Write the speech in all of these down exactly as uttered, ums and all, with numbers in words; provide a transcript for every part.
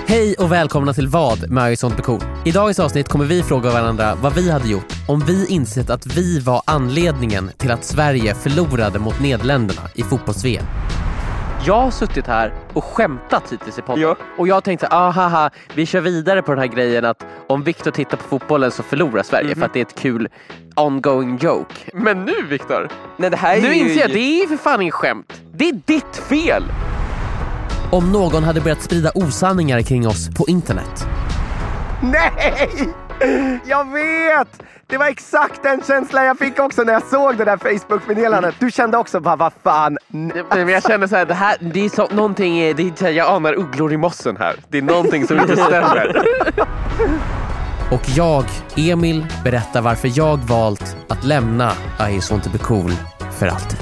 Hej och välkomna till Vad med I Sånt Bekor. I dagens avsnitt kommer vi fråga varandra vad vi hade gjort om vi insett att vi var anledningen till att Sverige förlorade mot Nederländerna i fotbolls-V M. Jag har suttit här och skämtat hittills i podden. Ja. Och jag tänkte, ah, haha, vi kör vidare på den här grejen att om Victor tittar på fotbollen så förlorar Sverige. Mm-hmm. För att det är ett kul ongoing joke. Men nu, Victor, nej, det här är nu ju... inser jag, det är för fan ingen skämt. Det är ditt fel. Om någon hade börjat sprida osanningar kring oss på internet. Nej! Jag vet! Det var exakt den känslan jag fick också när jag såg det där Facebook-meddelandet. Du kände också bara, vad fan? Men jag kände så här, det här, det är så, någonting, det är så här, jag anar ugglor i mossen här. Det är någonting som inte stämmer. Och jag, Emil, berättar varför jag valt att lämna I Sånt Bekor för alltid.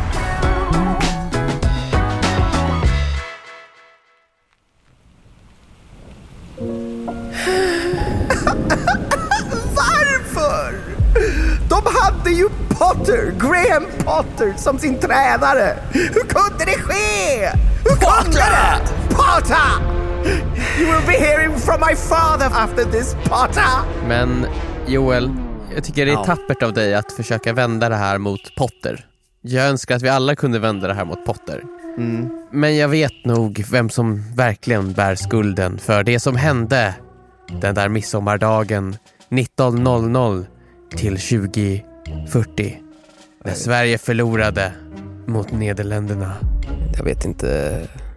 Varför? De hade ju Potter, Graham Potter som sin tränare. Hur kunde det ske? Hur kunde det? Potter! You will be hearing from my father after this, Potter. Men Joel, jag tycker det är tappert av dig att försöka vända det här mot Potter. Jag önskar att vi alla kunde vända det här mot Potter. Mm. Men jag vet nog vem som verkligen bär skulden för det som hände den där midsommardagen nitton noll noll till tjugo fyrtio när Sverige förlorade mot Nederländerna. Jag vet inte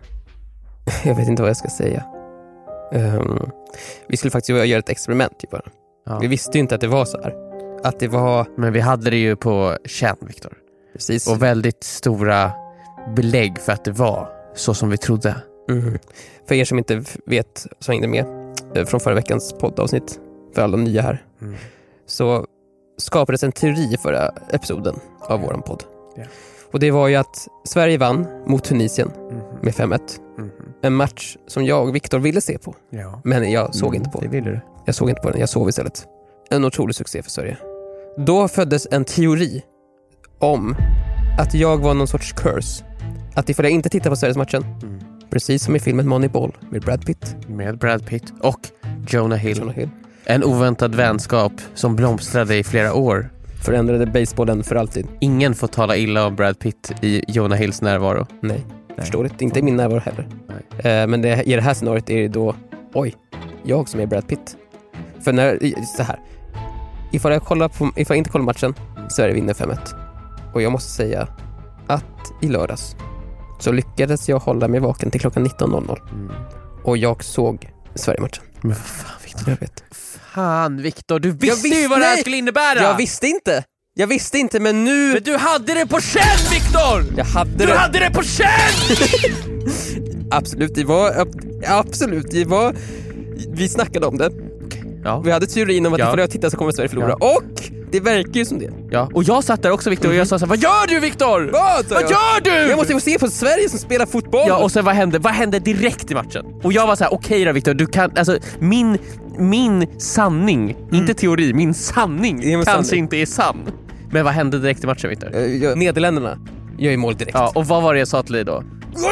jag vet inte vad jag ska säga. Um, vi skulle faktiskt göra ett experiment bara. Ja. Vi visste ju inte att det var så här. Att det var... Men vi hade det ju på känn, Victor. Precis. Och väldigt stora belägg för att det var så som vi trodde. Mm. För er som inte vet, så hängde med från förra veckans poddavsnitt, för alla nya här, mm. så skapades en teori förra episoden av våran podd. Yeah. Och det var ju att Sverige vann mot Tunisien mm. med fem ett. Mm. En match som jag och Victor ville se på. Ja. Men jag såg mm, inte på det. Ville du. Jag såg inte på den, jag sov istället. En otrolig succé för Sverige. Då föddes en teori om att jag var någon sorts curse. Att ifall jag inte tittar på Sveriges matchen, mm. precis som i filmen Moneyball med Brad Pitt. Med Brad Pitt och Jonah Hill. Jonah Hill. En oväntad vänskap som blomstrade i flera år. Förändrade basebollen för alltid. Ingen får tala illa om Brad Pitt i Jonah Hills närvaro. Nej, Nej. förståeligt. Inte i min närvaro heller. Eh, men det, i det här scenariot är det då, oj, jag som är Brad Pitt. För när, så här, ifall jag, kollar på, ifall jag inte kollar matchen, Sverige vinner fem ett. Och jag måste säga att i lördags så lyckades jag hålla mig vaken till klockan nitton noll noll. Mm. Och jag såg Sverige-matchen. Men vad fan, Victor? Jag vet. Fan, Victor, du visste, visste ju vad det här skulle innebära. Jag visste inte. Jag visste inte, men nu... Men du hade det på känn, Victor! Jag hade du det. hade det på känn! Absolut, det var... Absolut, det var... Vi snackade om det. Ja. Vi hade teorin om att ja. ifall jag tittar så kommer Sverige förlora. Ja. Och det verkar ju som det. Ja. Och jag satt där också, Victor, och jag sa så här, vad gör du, Victor? Vad, vad gör du? Jag måste få se på Sverige som spelar fotboll. Ja, och sen vad hände? Vad hände direkt i matchen? Och jag var så här, okej okay då, Victor, du kan... Alltså, min, min sanning, mm. inte teori, min sanning kanske sanning. inte är sann. Men vad hände direkt i matchen, Victor? Uh, ja, Nederländerna gör ju mål direkt. Ja, och vad var det jag sa till dig då? Gå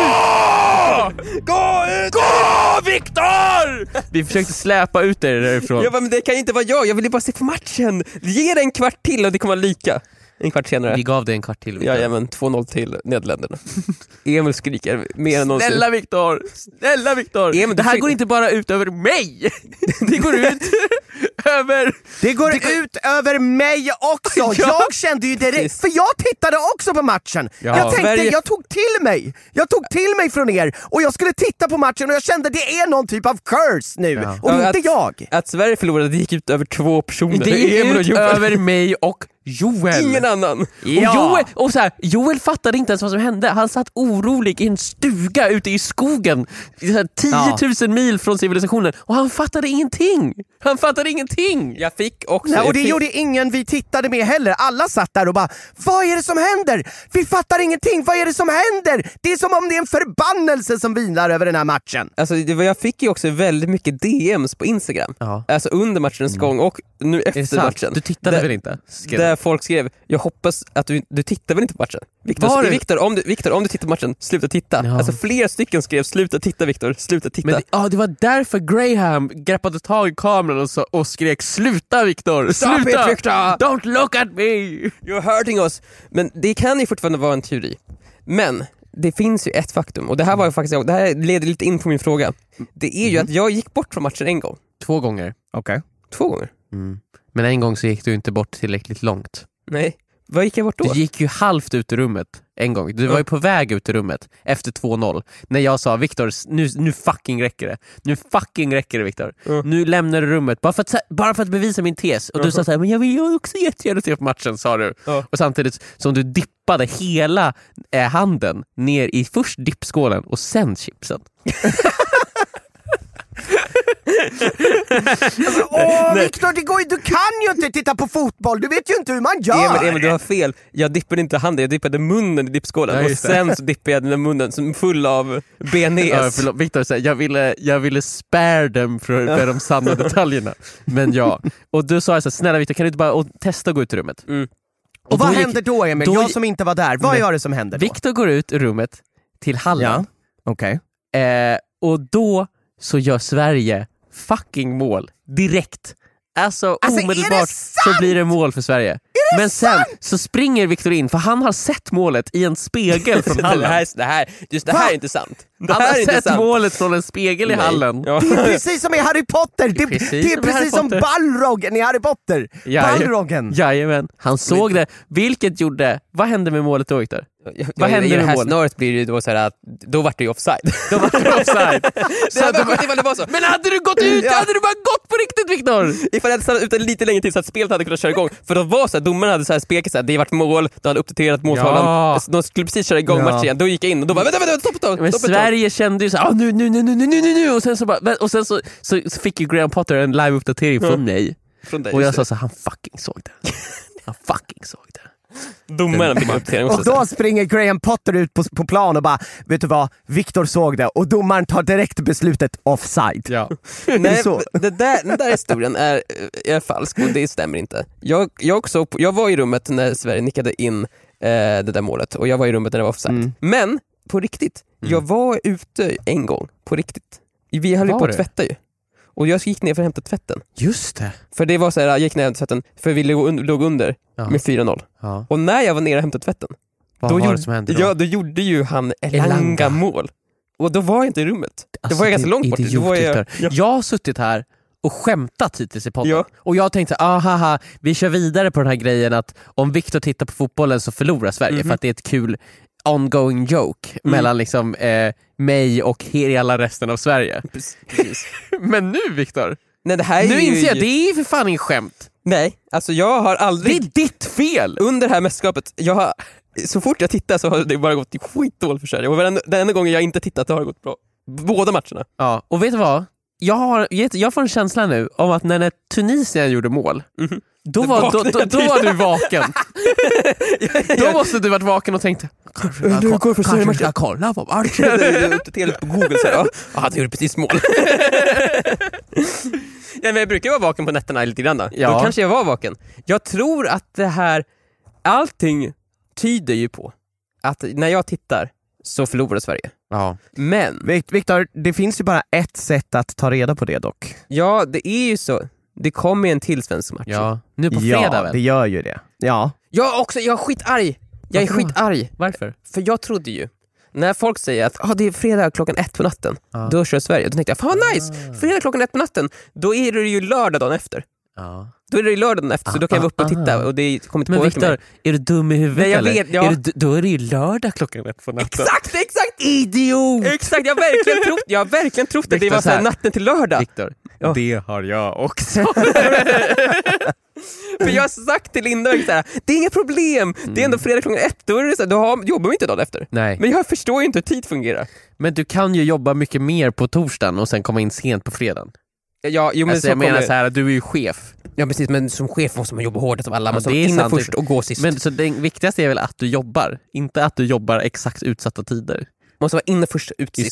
ut! Gå ut! Gå, Victor! Vi försökte släpa ut dig därifrån. Ja, men det kan ju inte vara jag. Jag ville bara se på matchen. Ge det en kvart till och det kommer lika. En kvart senare. Vi gav dig en kvart till, Victor. Ja, men två noll till Nederländerna. Emil skriker mer än någonsin. Snälla, Victor! Snälla, Victor! Emil, det här går inte bara ut över mig. Det går ut över... Det går det går... ut över mig också. Ja. Jag kände ju direkt, för jag tittade också på matchen. Ja. Jag tänkte, Sverige... jag tog till mig. Jag tog till mig från er och jag skulle titta på matchen och jag kände det är någon typ av curse nu. Ja. Och ja, inte att, jag. Att Sverige förlorade, det gick ut över två personer. Det gick ut över mig och Joel. Ingen annan. Ja. Och, Joel, och så här, Joel fattade inte ens vad som hände. Han satt orolig i en stuga ute i skogen tio tusen ja. mil från civilisationen. Och han fattade ingenting. Han fattade ingenting. Jag fick också. Nej, och det fick... gjorde ingen vi tittade med heller. Alla satt där och bara, vad är det som händer? Vi fattar ingenting. Vad är det som händer? Det är som om det är en förbannelse som vilar över den här matchen. Alltså, det var, jag fick ju också väldigt mycket D M's på Instagram. Ja. Alltså under matchens mm. gång och nu efter matchen. Du tittade där, väl inte? Där där folk skrev, jag hoppas att du, du tittar väl inte på matchen. Viktor, Var det- Viktor, om du, Viktor, om du tittar på matchen, sluta titta. Ja. Alltså flera stycken skrev, sluta titta Viktor, sluta titta. Men det, ja, det var därför Graham greppade tag i kameran och, så, och skrek sluta Viktor, Stop sluta! it, Victor! Don't look at me! You're hurting us. Men det kan ju fortfarande vara en teori. Men det finns ju ett faktum, och det här var ju faktiskt, det här leder lite in på min fråga. Det är ju Mm. att jag gick bort från matchen en gång. Två gånger. Okej. Två gånger. Mm. Men en gång så gick du inte bort tillräckligt långt. Nej. Vad gick jag bort då? Du gick ju halvt ut ur rummet en gång. Du var ju på väg ut ur rummet efter två noll. När jag sa, Viktor, nu, nu fucking räcker det. Nu fucking räcker det, Viktor. Mm. Nu lämnar du rummet. Bara för att, bara för att bevisa min tes. Och du sa så här, men jag vill ju också jättegärna se på matchen, sa du. Ja. Och samtidigt som du dippade hela eh, handen ner i först dippskålen och sen chipsen. Åh, Viktor, det går ju, du kan ju inte titta på fotboll. Du vet ju inte hur man gör. Emil, Emil, du har fel. Jag dippade inte handen, jag dippade munnen i dippskålen. Ja, och just det. sen så dippade jag den där munnen som full av bearnaise. Ja, förlåt, Viktor säger, jag ville, jag ville spare dem för, för de sanna detaljerna. Men ja. Och du sa så här, snälla Viktor, kan du inte bara och testa att gå ut ur rummet? Mm. Och vad då gick- händer då, Emil? då jag gick- som inte var där. Vad Men- gör det som händer då? Viktor går ut ur rummet till hallen. Ja, okej. Eh, och då så gör Sverige fucking mål direkt. Alltså, Alltså, är det omedelbart så sant? blir det mål för Sverige. Men sen så springer Viktor in, för han har sett målet i en spegel från det, hallen. här, det, här, just det Va? här är inte sant. Det Han här är har inte sett sant. målet från en spegel i Nej. hallen. Ja. Det är precis som i Harry Potter. Det, Precis det är som i Harry precis som Potter. Balroggen i Harry Potter. Jaj- Balroggen. Jajamän, han såg det. Vilket gjorde, vad hände med målet då, Viktor? Ja, Vad i- händer I det med här målet? scenariot blir det ju då så här att då vart det ju offside. Då var det offside. Det hade varit sjukt ifall det var så. Men hade du gått ut, Ja. hade du bara gått på riktigt, Viktor! Ifall jag hade stannat ute lite längre tid så att spelet hade kunnat köra igång. För då var så här, domarna hade så här spekat så här, det har varit mål, de hade uppdaterat måltavlan. Ja. De skulle precis köra igång Ja. matchen igen. Då gick jag in och då bara vänta, vänta, stopp, stopp, Men stopp, stopp. Sverige kände ju så här, ah, nu, nu, nu, nu, nu, nu, nu, nu, och sen så bara, och sen så, så, så fick ju Graham Potter en live-uppdatering från mig. Från dig, Och jag just sa så här, han fucking såg det. Han fucking såg det. det. Domarna fick en uppdatering också. Och då springer Graham Potter ut på, på plan och bara, vet du vad, Viktor såg det och domaren tar direkt beslutet offside. Ja. Nej, så. det där, den där historien är, är falsk och det stämmer inte. Jag, jag, såg på, jag var i rummet när Sverige nickade in eh, det där målet och jag var i rummet när det var offside. Mm. Men på riktigt, jag var ute en gång på riktigt. Vi höll ju Var på att det? tvätta ju. Och jag gick ner för att hämta tvätten. Just det. För det var så här, jag gick ner och hämtade tvätten för vi låg, un- låg under Ja. med fyra noll. Ja. Och när jag var nere och hämtade tvätten, Vad då var gjorde, det som hände då? ja, då gjorde ju han Elanga. Elanga mål. Och då var jag inte i rummet. Alltså, då var jag ganska din långt bort. Då idiot, var jag, Viktor. ja. Jag har suttit här och skämtat hittills i podden. Ja. Och jag tänkte, ah, haha, vi kör vidare på den här grejen att om Viktor tittar på fotbollen så förlorar Sverige, Mhm. för att det är ett kul ongoing joke Mm. mellan liksom eh, mig och hela resten av Sverige. Precis. Men nu, Viktor, Nej, det här är nu ju... inser jag, det är ju för fan ingen skämt. Nej, alltså jag har Det aldrig... är ditt fel! Under det här mästerskapet, jag har... Så fort jag tittar så har det bara gått skitdåligt för Sverige. Och den, den enda gången jag inte tittat så har det gått bra. Båda matcherna. Ja, och vet du vad? Jag, har, jag får en känsla nu om att när Tunisien gjorde mål, Mhm. då, Då var, då, vaknade då, jag då till. var du vaken. Då måste du varit vaken och tänkt, kanske jag Du ska- går för kanske jag matchen. ska kolla på matchen. Jag uppdaterade lite på Google så här, ja, ja, han gjorde precis mål. Ja, men jag brukar vara vaken på nätterna lite grann då. Ja. Då kanske jag var vaken. Jag tror att det här, allting tyder ju på att när jag tittar så förlorar Sverige. Ja. Men, Vikt- Viktor, det finns ju bara ett sätt att ta reda på det dock. ja, det är ju så. Det kommer en till svensk match. Ja, nu på fredag Ja, väl? det gör ju det. Ja. Jag också, jag är skitarg. Jag är Varför då? skitarg. Varför? För jag trodde ju, när folk säger att ah, det är fredag klockan ett på natten, Ja. då kör Sverige. Då tänkte jag, fan vad nice! Fredag klockan ett på natten, då är det ju lördag dagen efter. Ja. Då är det ju lördagen efter, så då kan jag vara uppe och titta Ah. och det kommer inte Men påverka mig. Viktor, är du dum i huvudet Nej, jag eller? vet, ja. Är du, då är det ju lördag klockan ett på natten. Exakt, exakt! Idiot! Exakt, jag har verkligen trott, jag har verkligen trott att det Viktor, var så här så här. natten till lördag. Viktor, Ja. det har jag också. För jag har sagt till Linda så här, det är inga problem, det är ändå fredag klockan ett, då, är det så här, då har, jobbar vi inte dagen efter. Nej, Men jag förstår ju inte hur tid fungerar. men du kan ju jobba mycket mer på torsdagen och sen komma in sent på fredagen. Ja, jo, men Alltså så jag menar kommer- så här, du är ju chef. Ja precis, men som chef måste man jobba hårdast av alla, man måste det vara är inne sant. först och gå sist. Men så det viktigaste är väl att du jobbar, inte att du jobbar exakt utsatta tider. måste vara inne först och ut Just sist.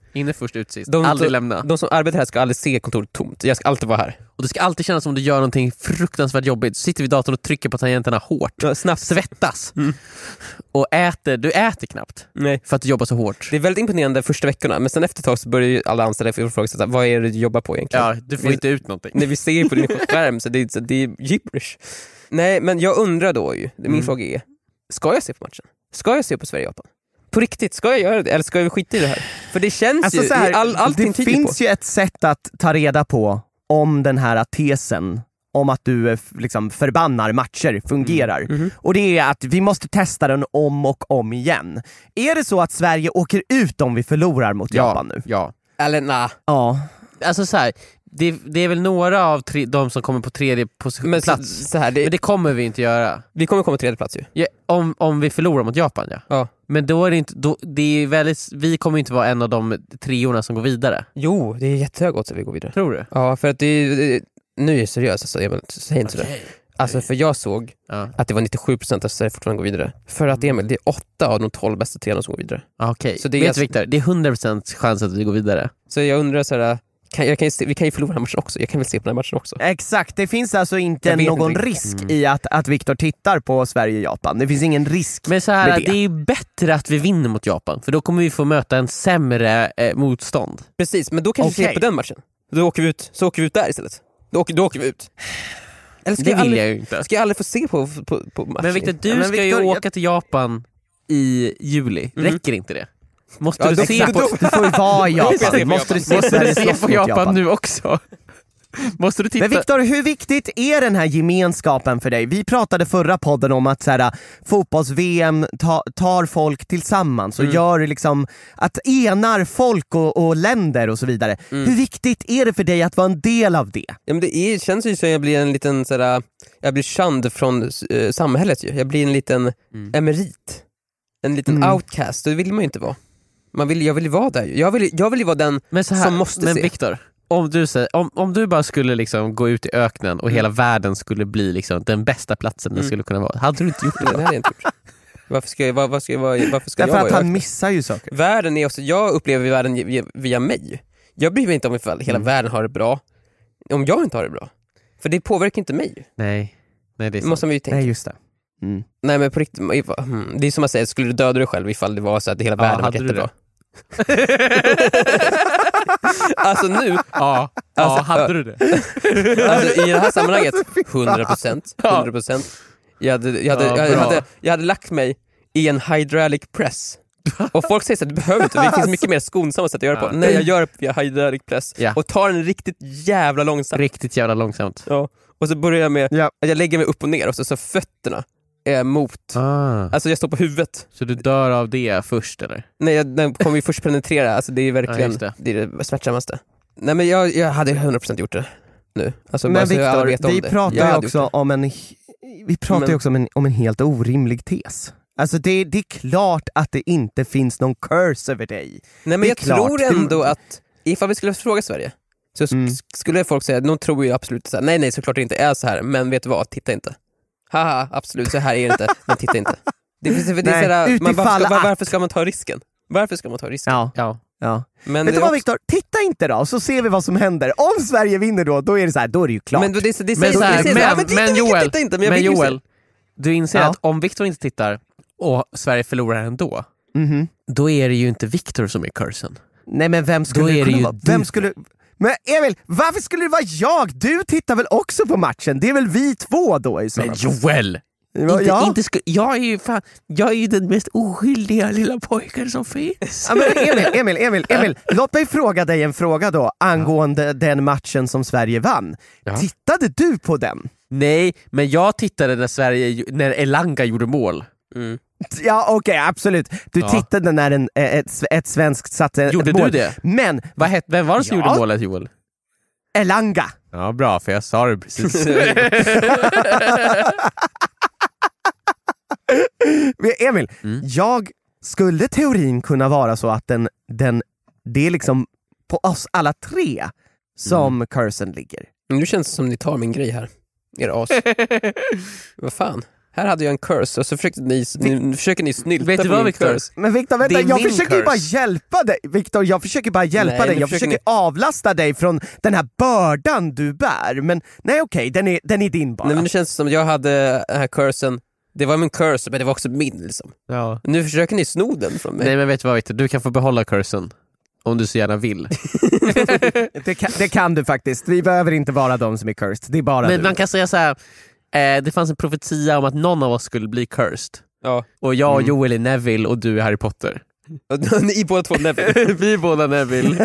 Inne först, ut sist. De, aldrig de, lämna. De som arbetar här ska aldrig se kontoret tomt. Jag ska alltid vara här. Och det ska alltid kännas som du gör någonting fruktansvärt jobbigt. Så sitter vi i datorn och trycker på tangenterna hårt. Ja, snabbt. Svettas. Mm. Och äter, du äter knappt. Nej. För att du jobbar så hårt. Det är väldigt imponerande första veckorna, men sen efter ett tag så börjar ju alla anställda fråga sig, vad är det du jobbar på egentligen? Ja, du får vi, inte ut någonting. Nej, vi ser ju på din skärm, så det, är, så det är gibberish. Nej, men jag undrar då ju, min Mm. fråga är, ska jag se på matchen? Ska jag se på Sverige-Japan? På riktigt, ska jag göra det? Eller ska vi skita i det här? För det känns Alltså ju, så här, all, allting det tyder finns på. ju ett sätt att ta reda på om den här tesen om att du eh, liksom förbannar matcher fungerar. Mm. Mm-hmm. Och det är att vi måste testa den om och om igen. Är det så att Sverige åker ut om vi förlorar mot Japan nu? Ja. Eller nej. Ja. Alltså så här, det, det är väl några av tre, de som kommer på tredje position, Men så, plats. så här, det, Men det kommer vi inte göra. vi kommer komma tredje plats ju. Ja, om, om vi förlorar mot Japan, ja. Ja. Men då är det inte, då, det är väldigt, vi kommer inte vara en av de treorna som går vidare. Jo, det är jättehög odds att vi går vidare. Tror du? Ja, för att det är, det, nu är jag seriös, alltså, jag säger inte sådär. Alltså för jag såg Ja. att det var nittiosju procent av Sverige fortfarande går vidare. För att Emil, det är åtta av de tolv bästa tränarna som går vidare. Ah, okej. Så det är Vet alltså- du, Victor, det är hundra procent chans att vi går vidare. Så jag undrar såhär, kan, jag kan ju se, vi kan ju förlora den här matchen också. Jag kan väl se på den här matchen också. Exakt, det finns alltså inte Jag vet någon inte. risk Mm. i att, att Viktor tittar på Sverige-Japan. Det finns ingen risk. Men så här, med det. det. det är ju bättre att vi vinner mot Japan, för då kommer vi få möta en sämre eh, motstånd. Precis, men då kan vi Okej. se på den matchen. Då åker vi ut, så åker vi ut där istället. Då åker, då åker vi ut. Eller ska Det jag vill aldrig, jag ju inte. ska jag aldrig få se på, på, på matchen? Men Victor, du Ja, men ska Victor, ju jag- åka till Japan i juli. Mhm. Räcker inte det? Måste Ja, du då- se exakt. på, Du får ju vara i Då får jag se Japan. på Måste du Japan. se måste Sverige du se slåss på mot Japan, nu också? Måste du titta? Men Viktor, hur viktigt är den här gemenskapen för dig? Vi pratade förra podden om att så här, fotbolls-V M ta, tar folk tillsammans och Mm. gör liksom att enar folk och, och länder och så vidare. Mm. Hur viktigt är det för dig att vara en del av det? Ja, men det är, känns ju som jag blir en liten sådär, jag blir känd från eh, samhället ju. Jag blir en liten Mm. emerit. En liten Mm. outcast, det vill man ju inte vara. Man vill, jag vill ju vara där ju. Jag vill, jag vill ju vara den Men så här, som måste men se. Victor, om du, säger, om, om du bara skulle liksom gå ut i öknen och Mm. hela världen skulle bli liksom den bästa platsen den Mm. skulle kunna vara, hade du inte gjort det Nej, då? det hade jag inte gjort. Varför ska jag, var, var ska jag, var, varför ska Därför jag att vara han i missar ju saker. Världen är också, jag upplever världen via, via mig. Jag bryr mig inte om ifall hela Mm. världen har det bra, om jag inte har det bra. För det påverkar inte mig. Nej, Nej det är Det måste man ju tänka. Nej, just det. Mm. Nej men på riktigt, mm, det är som att säga, skulle du döda dig själv ifall det var så att hela Ja, världen var hade du jättebra? Alltså nu, Ja, Alltså, ja hade du det? alltså, i det här sammanhanget, hundra procent, hundra procent. Jag hade, jag, hade, Ja, jag, bra. hade, jag hade lagt mig i en hydraulic press. Och folk säger så att du behöver inte, det finns mycket mer skonsamma sätt att göra det på. Ja. Nej, jag gör det via hydraulic press Ja. och tar den riktigt jävla långsamt. Riktigt jävla långsamt. Ja. Och så börjar jag med Ja. att jag lägger mig upp och ner och så, så fötterna är mot. Ah. Alltså jag står på huvudet. Så du dör av det först eller? Nej, jag, den kommer ju först penetrera, alltså det är Ja, verkligen just det. det. är det smärtsammaste. Nej men jag, jag hade hundra procent gjort det nu. Alltså, bara Men så jag alla Viktor, vet om vi det. pratar Jag ju hade också gjort om en vi pratar ju Men- också om en, om en helt orimlig tes. Alltså det, det är klart att det inte finns någon curse över dig. det. Nej men det är jag klart. tror ändå att ifall vi skulle fråga Sverige så sk- Mm. skulle folk säga, de tror ju absolut så här, nej nej såklart det inte är så här, men vet du vad, titta inte. Haha, absolut så här är det inte, men titta inte. Det, det, det, det är Nej, så här, man, varför, utifall ska, var, att- varför ska man ta risken? Varför ska man ta risken? Ja, Ja. ja. Men Vet det du är vad också- Viktor, titta inte då så ser vi vad som händer. Om Sverige vinner då, då är det så här, då är det ju klart. Men, det, det, det, Men, det, så här, det, det, det, men, men, titta, men Joel, Joel, titta inte, men jag men vill ju se. Joel du inser Ja. att om Victor inte tittar och Sverige förlorar ändå, Mhm. då är det ju inte Victor som är cursen. Nej men vem skulle Då det är det kunna ju vara? du. Vem skulle... Men Emil, varför skulle det vara jag? Du tittar väl också på matchen? Det är väl vi två då i så Men fall? Joel! Ja, Inte, ja. inte sku- jag, är ju fan, jag är ju den mest oskyldiga lilla pojken som finns. Ja, men Emil, Emil, Emil, Emil, låt mig fråga dig en fråga då angående den matchen som Sverige vann. Ja. Tittade du på den? Nej, men jag tittade när Sverige, när Elanga gjorde mål. Mm. Ja okej, absolut. Du Ja. tittade när en, ett, ett svenskt satte Gjorde ett du mål. det? Men Vad het, vem var det som Ja. gjorde målet, Joel? Elanga, Ja, bra, för jag sa det precis. Emil, Mm. jag skulle teorin kunna vara så att den, den, det är liksom på oss alla tre som Mm. cursen ligger. Nu känns det som ni tar min grej här. Er as. Vad fan? här hade jag en curse och så försökte ni, nu försöker ni snylta Vet du på vad, min Victor? curse. Men Victor, vänta, Det är jag min försöker ju curse. bara hjälpa dig. Victor, jag försöker bara hjälpa Nej, dig. nu Jag försöker försöker ni- avlasta dig från den här bördan du bär. Men nej, okej, den, är, den är din bara. Nej, men det känns som jag hade den här cursen. Det var min curse, men det var också min liksom. Ja. Nu försöker ni sno den från mig. Nej, men vet du vad, Victor? Du kan få behålla cursen. Om du så gärna vill. det, kan, det kan du faktiskt. Vi behöver inte vara de som är cursed. Det är bara Men du. man kan säga så här. Eh, det fanns en profetia om att någon av oss skulle bli cursed. Ja. Och jag och Mm. Joel är Neville och du är Harry Potter. Och ni båda två Neville. Vi är båda Neville.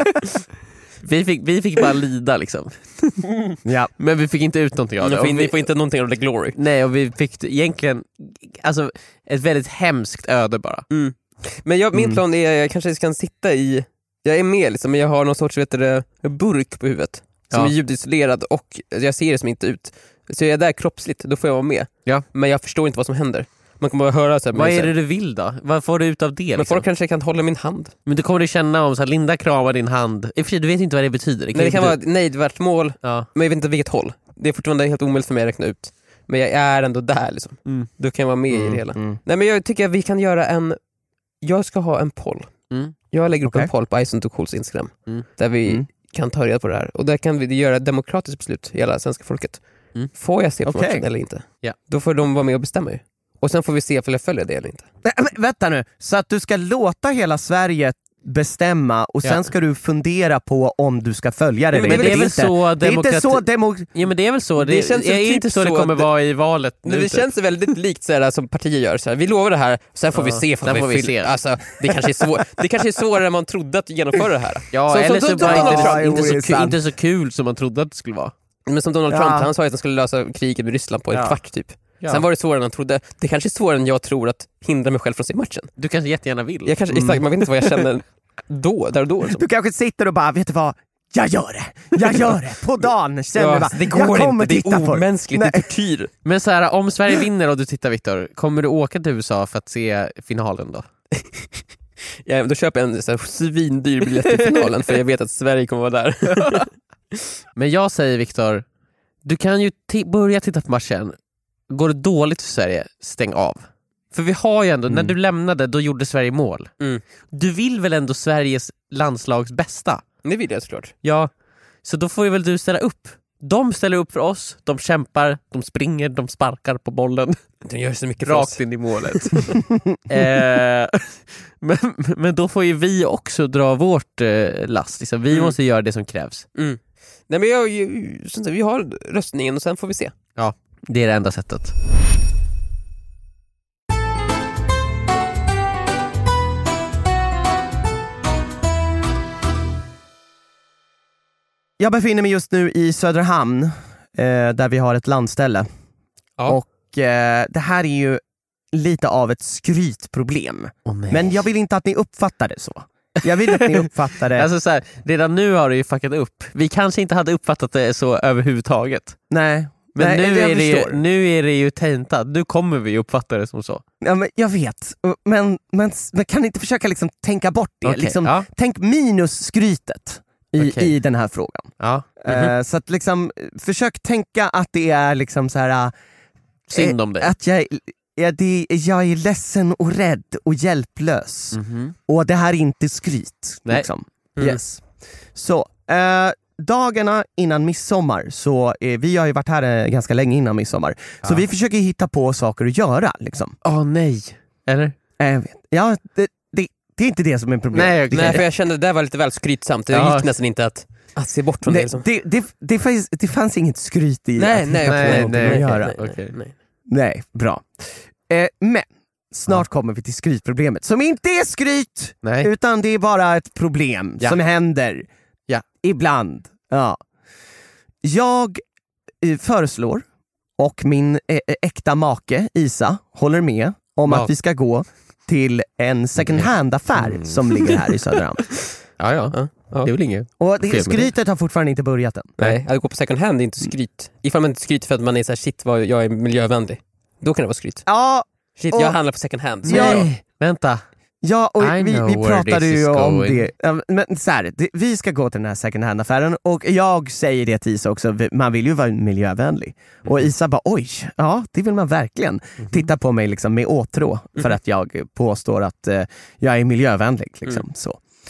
vi, fick, vi fick bara lida liksom. Ja. Men vi fick inte ut någonting av det. Ni får, Och ni vi, får inte någonting av the glory. nej, och vi fick egentligen alltså, ett väldigt hemskt öde bara. Mm. Men jag, min Mm. plan är jag kanske kan sitta i, jag är med liksom, men jag har någon sorts vet du, burk på huvudet som Ja. är ljudisolerad och jag ser det som inte ut. Så jag är där kroppsligt, då får jag vara med. Ja. Men jag förstår inte vad som händer. Man kommer bara höra så här, Vad men, är så det här, du vill då? Vad får du ut av det? men Liksom? folk kanske kan hålla min hand. Men du kommer du känna om så här, Linda kramar din hand. I och för sig, du vet inte vad det betyder. Nej, det kan ju vara du... ett nejdvärt mål, Ja. men jag vet inte vilket håll. Det är fortfarande helt omöjligt för mig att räkna ut. Men jag är ändå där liksom. Mm. Då kan jag vara med i det hela. Mm. Nej, men jag tycker att vi kan göra en, jag ska ha en poll. Mm. Jag lägger upp Okej. en poll på Ison to Cools Instagram. Mm. Där vi Mm. kan ta reda på det här. Och där kan vi göra ett demokratiskt beslut, hela svenska folket. Mm. Får jag se på Okej. matchen eller inte? Ja. Då får de vara med och bestämma ju. Och sen får vi se om jag följer det eller inte. Men, men, vänta nu, så att du ska låta hela Sverige bestämma och sen Ja. ska du fundera på om du ska följa det. Jo, men eller det är väl inte. så Det är inte demokrati- så demo- Ja, men det är väl så. Det, Det känns är ju typ inte så det så kommer att- vara i valet nu. Men det typ. känns väldigt likt så här, som partier gör. Så här, vi lovar det här, sen får Ja, vi se. sen vi får vi fyll- se. Alltså, det, kanske är svår, det kanske är svårare än man trodde att genomföra det här. Ja, Så- eller så- så, så- bara Donald inte, Trump- inte, Jo, det är så kul, sant. inte så kul som man trodde att det skulle vara. Men som Donald Ja. Trump, han sa att han skulle lösa kriget med Ryssland på en Ja. kvart typ. Ja. Sen var det svårare än han trodde. Det kanske är svårare än jag tror att hindra mig själv från att se matchen. Du kanske jättegärna vill. Jag kanske, Mm. exakt, man vet inte vad jag känner då, där och då. Liksom. Du kanske sitter och bara, vet du vad? Jag gör det! Jag gör det! På dagen känner Ja, du bara, det går jag kommer inte, det titta är på omänskligt, Nej. det är tortyr. Men så här, om Sverige vinner och du tittar, Victor, kommer du åka till U S A för att se finalen då? Ja, då köper jag en så här, svindyr biljett till finalen för jag vet att Sverige kommer vara där. Men jag säger, Victor, du kan ju t- börja titta på matchen. Går det dåligt för Sverige, stäng av. För vi har ju ändå, Mm. när du lämnade, då gjorde Sverige mål. Mm. Du vill väl ändå Sveriges landslags bästa? Det vill jag såklart. Ja, så då får ju väl du ställa upp. De ställer upp för oss, de kämpar, de springer, de sparkar på bollen De gör så mycket för oss. rakt in i målet. eh, men, men då får ju vi också dra vårt eh, last. Liksom. Vi Mm. måste göra det som krävs. Mm. Nej, men jag, jag, som sagt, vi har röstningen och sen får vi se. Ja, det är det enda sättet. Jag befinner mig just nu i Söderhamn, eh, där vi har ett landställe. Ja. Och eh, det här är ju lite av ett skrytproblem. Oh, nej. Men jag vill inte att ni uppfattar det så. Jag vill att ni uppfattar det... Alltså så här, redan nu har du ju fuckat upp. Vi kanske inte hade uppfattat det så överhuvudtaget. Nej. Men Nej, nu, jag är det ju, förstår. nu är det ju täntat. Nu kommer vi uppfatta det som så. Ja, men jag vet, men, men, men kan ni inte försöka liksom tänka bort det? Okej, Liksom, ja. Tänk minus skrytet i, Okej. i den här frågan. Ja. Eh, så att liksom, försök tänka att det är liksom så här, eh, Synd om dig. att jag, ja, det, jag är ledsen och rädd och hjälplös. Mhm. Och det här är inte skryt. Nej. Liksom. Mm. Yes. Så, eh, dagarna innan midsommar, så eh, vi har ju varit här eh, ganska länge innan midsommar, så Ja. vi försöker hitta på saker att göra. Liksom. Åh nej. Eller? Eh, jag vet. Ja, det, det, det är inte det som är problemet. Nej, det, Nej, för jag kände att det där var lite väl skrytsamt. Det Ja. gick nästan inte att, att se bort från det. det, Liksom. det, det, det, fanns, det fanns inget skryt i Nej, att nej, hitta på nej, någonting nej, att göra. nej, Okej. nej, nej. Nej, bra. Eh, men snart kommer vi till skrytproblemet, som inte är skryt, Nej. utan det är bara ett problem Ja. som händer Ja. ibland. Ja. Jag eh, föreslår, och min eh, äkta make Isa håller med om Ja. att vi ska gå till en second hand-affär Mm. som ligger här i Söderhamn. Ja, ja. Ja, ja. Det är väl inget. Och Fel det, med det. skrytet har fortfarande inte börjat än. Nej, att gå på second hand är inte skryt. Ifall man inte skryter för att man är så här, shit vad jag är miljövänlig. Då kan det vara skryt. Ja, Shit, Och- jag handlar på second hand. Så Ja. jag- Nej, vänta. Ja, och I vi, know vi where pratade this is ju om going. det. Ja, men så här, det. Vi ska gå till den här second hand-affären och jag säger det till Isa också, man vill ju vara miljövänlig. Och Isa bara, oj, ja det vill man verkligen. Mm. Titta på mig liksom med åtrå för att jag påstår att eh, jag är miljövänlig. Liksom, Mm. så.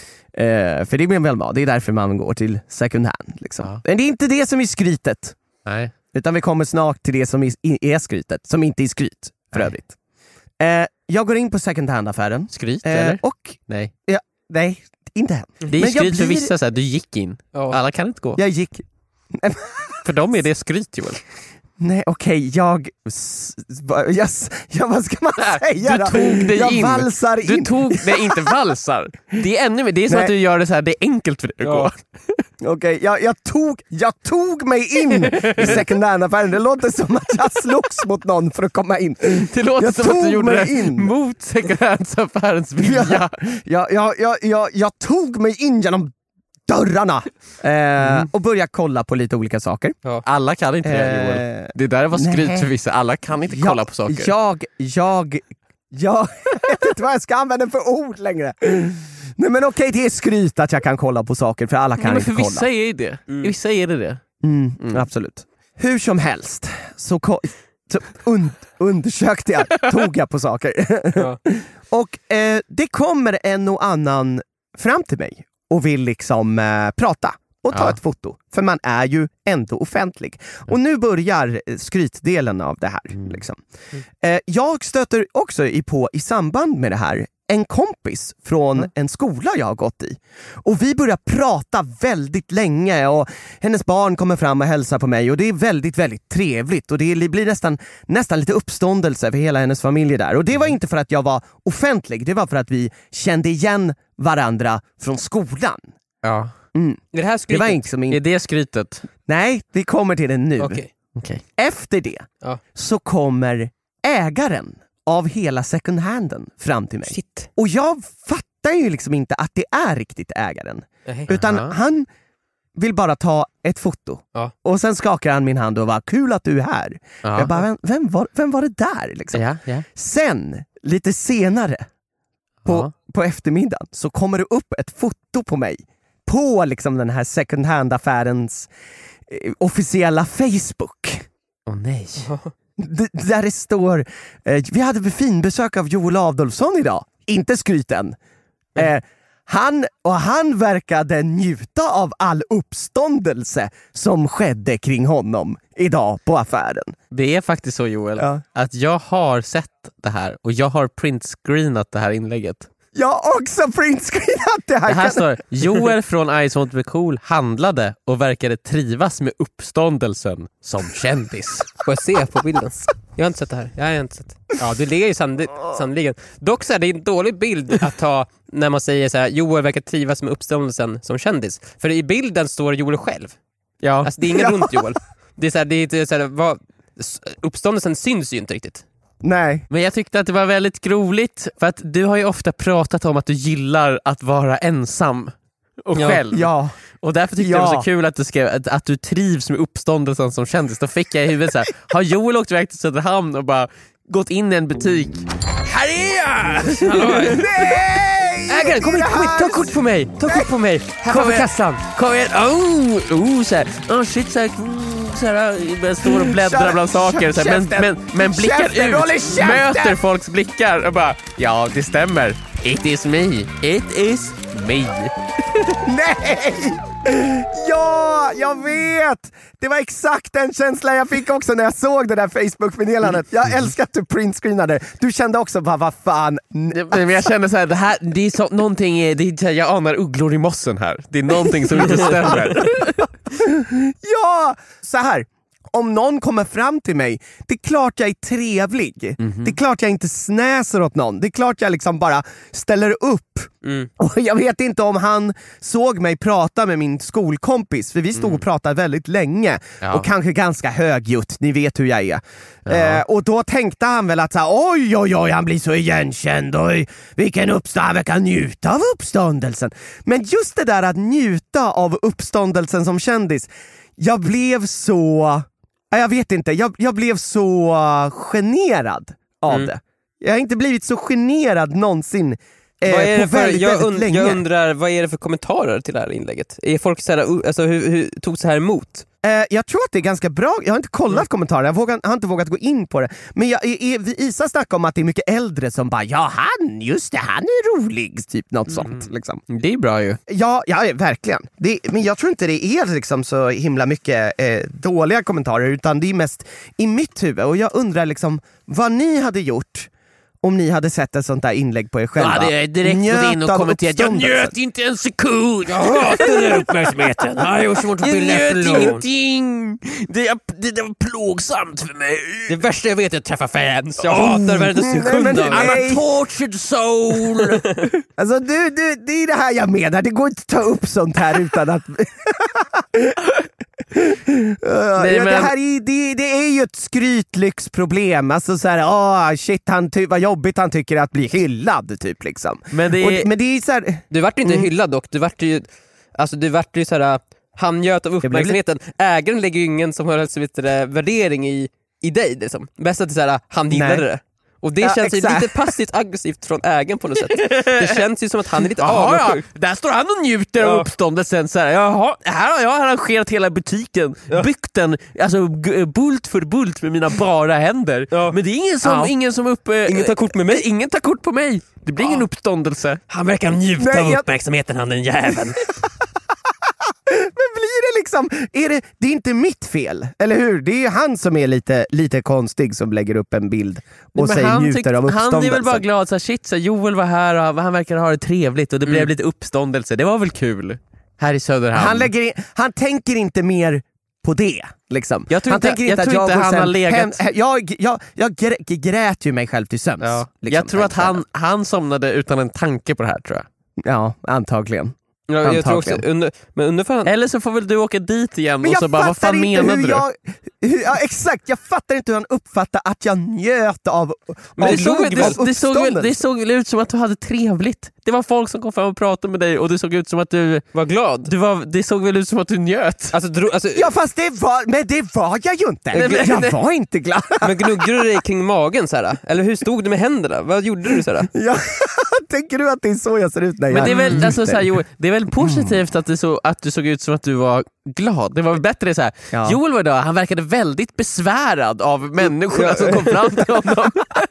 Eh, för det blir väl bra, det är därför man går till second hand. Liksom. Ja. Men det är inte det som är skrytet, Nej. utan vi kommer snart till det som är, är skrytet, som inte är skryt för Nej. övrigt. Eh, jag går in på second hand-affären. Skryt Eh, eller? och Nej. Ja, nej, inte än. Det är Men jag skryt för blir- vissa, så här, du gick in. Ja. Alla kan inte gå. Jag gick... För dem är det skryt, Joel. Nej, okej, jag... s- va- Jag, s- jag... Vad ska man säga Du då? tog dig jag in. valsar Du in. tog, nej inte valsar. Det är ännu mer, det är som Nej. att du gör det så här, det är enkelt för dig att Ja. gå. Okej, jag, jag, tog, jag tog mig in i second hand-affären. Det låter som att jag slogs mot någon för att komma in. Det låter Jag som att du tog gjorde mig det in. mot second hands-affärens vilja. Ja, jag, jag, jag, jag, jag tog mig in genom dörrarna eh, och började kolla på lite olika saker. Alla kan inte det, Joel. Eh, Det där var skryt nej. för vissa. Alla kan inte kolla jag, på saker. Jag, jag, jag vet inte vad jag ska använda för ord längre. Nej men okej, det är skryt att jag kan kolla på saker, för alla kan Nej, men inte för kolla. vissa är det. Vissa är det det. Mm, Mm. Absolut. Hur som helst så, ko- så und- undersökte jag, tog jag på saker. Ja. Och eh, det kommer en och annan fram till mig och vill liksom eh, prata och ta Ja. ett foto. För man är ju ändå offentlig. Och nu börjar eh, skrytdelen av det här. Liksom. Eh, jag stöter också i på i samband med det här en kompis från en skola jag har gått i. Och vi börjar prata väldigt länge och hennes barn kommer fram och hälsar på mig och det är väldigt, väldigt trevligt och det blir nästan, nästan lite uppståndelse för hela hennes familj där. Och det var inte för att jag var offentlig, det var för att vi kände igen varandra från skolan. Ja. Mm. Är det här Det skrytet? var liksom in... Är det skrytet? Nej, vi kommer till det nu. Okej. Okej. Efter det Ja. så kommer ägaren av hela second handen fram till mig. Shit. Och jag fattar ju liksom inte att det är riktigt ägaren. Nej. Utan Aha. han vill bara ta ett foto. Ja. Och sen skakar han min hand och var kul att du är här. Ja. Jag bara, vem, vem, var, vem var det där? Liksom. Ja, ja. Sen, lite senare på, Ja. på eftermiddagen så kommer det upp ett foto på mig på liksom den här second hand-affärens eh, officiella Facebook. Åh nej. D- där det står eh, vi hade fin besök av Joel Adolfsson idag, inte skryten. Eh, han, och han verkade njuta av all uppståndelse som skedde kring honom idag på affären. Det är faktiskt så, Joel, Ja. att jag har sett det här och jag har printscreenat det här inlägget. Jag har också printscreenat det här. Det här Kan- står Joel från I Just Want To Be Cool handlade och verkade trivas med uppståndelsen som kändis. Får jag se på bilden? Jag har inte sett det här. Jag har inte sett. Ja, du ler ju sand- sannoliken. Dock så är det en dålig bild att ta när man säger så här: Joel verkar trivas med uppståndelsen som kändis. För i bilden står Joel själv. Ja. Alltså det är ingen Ja. runt Joel. Det är så här, det är inte så här, vad, uppståndelsen syns ju inte riktigt. Nej. Men jag tyckte att det var väldigt roligt för att du har ju ofta pratat om att du gillar att vara ensam och Ja. själv. Ja. Och därför tyckte Ja. jag det var så kul att du skrev att, att du trivs med uppståndelsen som kändis. Då fick jag i huvudet så här: har Joel åkt iväg till Söderhamn och bara gått in i en butik? Här är jag! Hallå. Nej! Ägaren, kom hit, kom hit, ta kort på mig, ta kort på mig. Här framför kassan. Kom igen, oh, oh, så här. Oh shit, så här, mm, så här, jag står och bläddrar bland saker, så här, men, men, men blickar Käften, håll i ut, käften! möter folks blickar och bara, ja det stämmer. It is me, it is me. Nej! Ja, jag vet! Det var exakt den känslan jag fick också när jag såg det där Facebook-meddelandet. Jag älskar att du printscreenade. Du kände också bara, vad fan. Men jag känner så här, det här, det är så, någonting, är- det är, så här, jag anar ugglor i mossen här. Det är någonting som inte stämmer. Ja! Så här. Om någon kommer fram till mig, det är klart jag är trevlig. Mm-hmm. Det är klart jag inte snäser åt någon. Det är klart jag liksom bara ställer upp. Mm. Och jag vet inte om han såg mig prata med min skolkompis, för vi stod och pratade väldigt länge. Mm. Ja. Och kanske ganska högljutt, ni vet hur jag är. Ja. Eh, och då tänkte han väl att så här, oj oj oj, han blir så igenkänd, oj, vilken uppståndelse, han verkar njuta av uppståndelsen. Men just det där att njuta av uppståndelsen som kändis, jag blev så... Jag vet inte, jag, jag blev så generad av Mm. det. Jag har inte blivit så generad någonsin eh, Vad är det på för, väldigt, jag, väldigt und, länge. jag undrar, vad är det för kommentarer till det här inlägget? Är folk så här, alltså, hur, hur tog så här emot? Eh, jag tror att det är ganska bra, jag har inte kollat mm. kommentarer, jag, vågar, jag har inte vågat gå in på det. Men jag, är, Isa snackar om att det är mycket äldre som bara ja han, just det, han är rolig, typ något mm. sånt. Liksom. Det är bra ju. Ja, ja verkligen. Det, men jag tror inte det är liksom så himla mycket eh, dåliga kommentarer, utan det är mest i mitt huvud. Och jag undrar liksom vad ni hade gjort om ni hade sett ett sånt där inlägg på er själva. Ja, det är direkt gått in och kommenterat. Jag njöt inte en sekund. Jag hatar den uppmärksamheten. Jag har gjort svårt att bli njöt ingenting. Det, är, det, det var plågsamt för mig. Det värsta jag vet är att träffa fans. Jag oh, hatar varenda sekund av det. I'm a tortured soul. Alltså du, du, det är det här jag menar. Det går inte att ta upp sånt här utan att... Nej, men... det, här är, det, det är ju ett skrytlyxproblem. Alltså så här, åh shit, han ty- vad jobbigt han tycker att bli hyllad typ liksom. Men det är, och, men det är så här... Du vart ju inte mm. hyllad dock. Du vart ju, alltså du vart ju så här, han njöt av uppmärksamheten. Ägaren lägger ju ingen som har så lite värdering i, i dig liksom. Bäst att det är så här, han gillade Nej. det. Och det ja, känns ju lite passivt aggressivt från ägaren på något sätt. Det känns ju som att han är lite avundsjuk. Ja. Där står han och njuter ja. av uppståndelsen. Så här, jaha, här har jag arrangerat hela butiken. Ja. Byggt den alltså, g- bult för bult med mina bara händer. Ja. Men det är ingen som, ja. ingen som upp, äh, ingen tar kort med mig. Ingen tar kort på mig. Det blir ja. ingen uppståndelse. Han verkar njuta Nej, av jag... uppmärksamheten, han den jäveln. Men blir det liksom, är det, det är inte mitt fel, eller hur? Det är han som är lite, lite konstig som lägger upp en bild och Nej, säger njuter tyck, av uppståndelse. Han är väl bara glad, så här, shit, så här, Joel var här och han verkar ha det trevligt och det mm. blev lite uppståndelse. Det var väl kul här i Söderhamn. Han, lägger in, han tänker inte mer på det liksom. Jag tror han inte, tänker jag inte tror att inte jag han har legat... Hem, jag, jag, jag grät ju mig själv till sömns. Ja. Liksom, jag tror att han, han somnade utan en tanke på det här, tror jag. Ja, antagligen. Ja, jag tror också, under, men under fan... Eller så får väl du åka dit igen men och så bara, vad fan menar du? Jag, hur, ja, exakt, jag fattar inte hur han uppfattar att jag njöt av, men av det, såg, det, det, såg väl, det såg väl ut som att du hade trevligt. Det var folk som kom fram och pratade med dig och det såg ut som att du var glad. Du var, det såg väl ut som att du njöt. Alltså, dro, alltså, ja fast det var, men det var jag ju inte. Nej, men, jag nej. var inte glad. Men gnuggade du dig kring magen så här? Eller hur stod du med händerna? Vad gjorde du så här? Ja, tänker du att det är så jag ser ut när jag men det är väl, alltså, så här, Joel, det är väl positivt att, det så, att du såg ut som att du var glad. Det var väl bättre så här. Ja. Joel var då, han verkade väldigt besvärad av människorna ja. som kom fram till honom.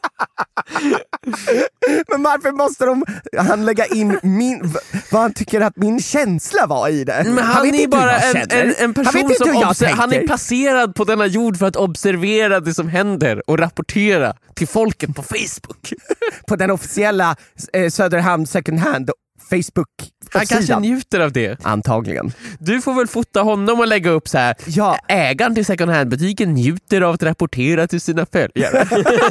Men varför måste de han lägga in min, vad han tycker att min känsla var i det? Men han, han är bara en, en, en person han som obser- han är placerad på denna jord för att observera det som händer och rapportera till folket på Facebook. På den officiella eh, Söderhamn second hand Facebook. Han kanske njuter av det. Antagligen. Du får väl fota honom och lägga upp så här. Ja. Ägaren till second hand-butiken njuter av att rapportera till sina följare.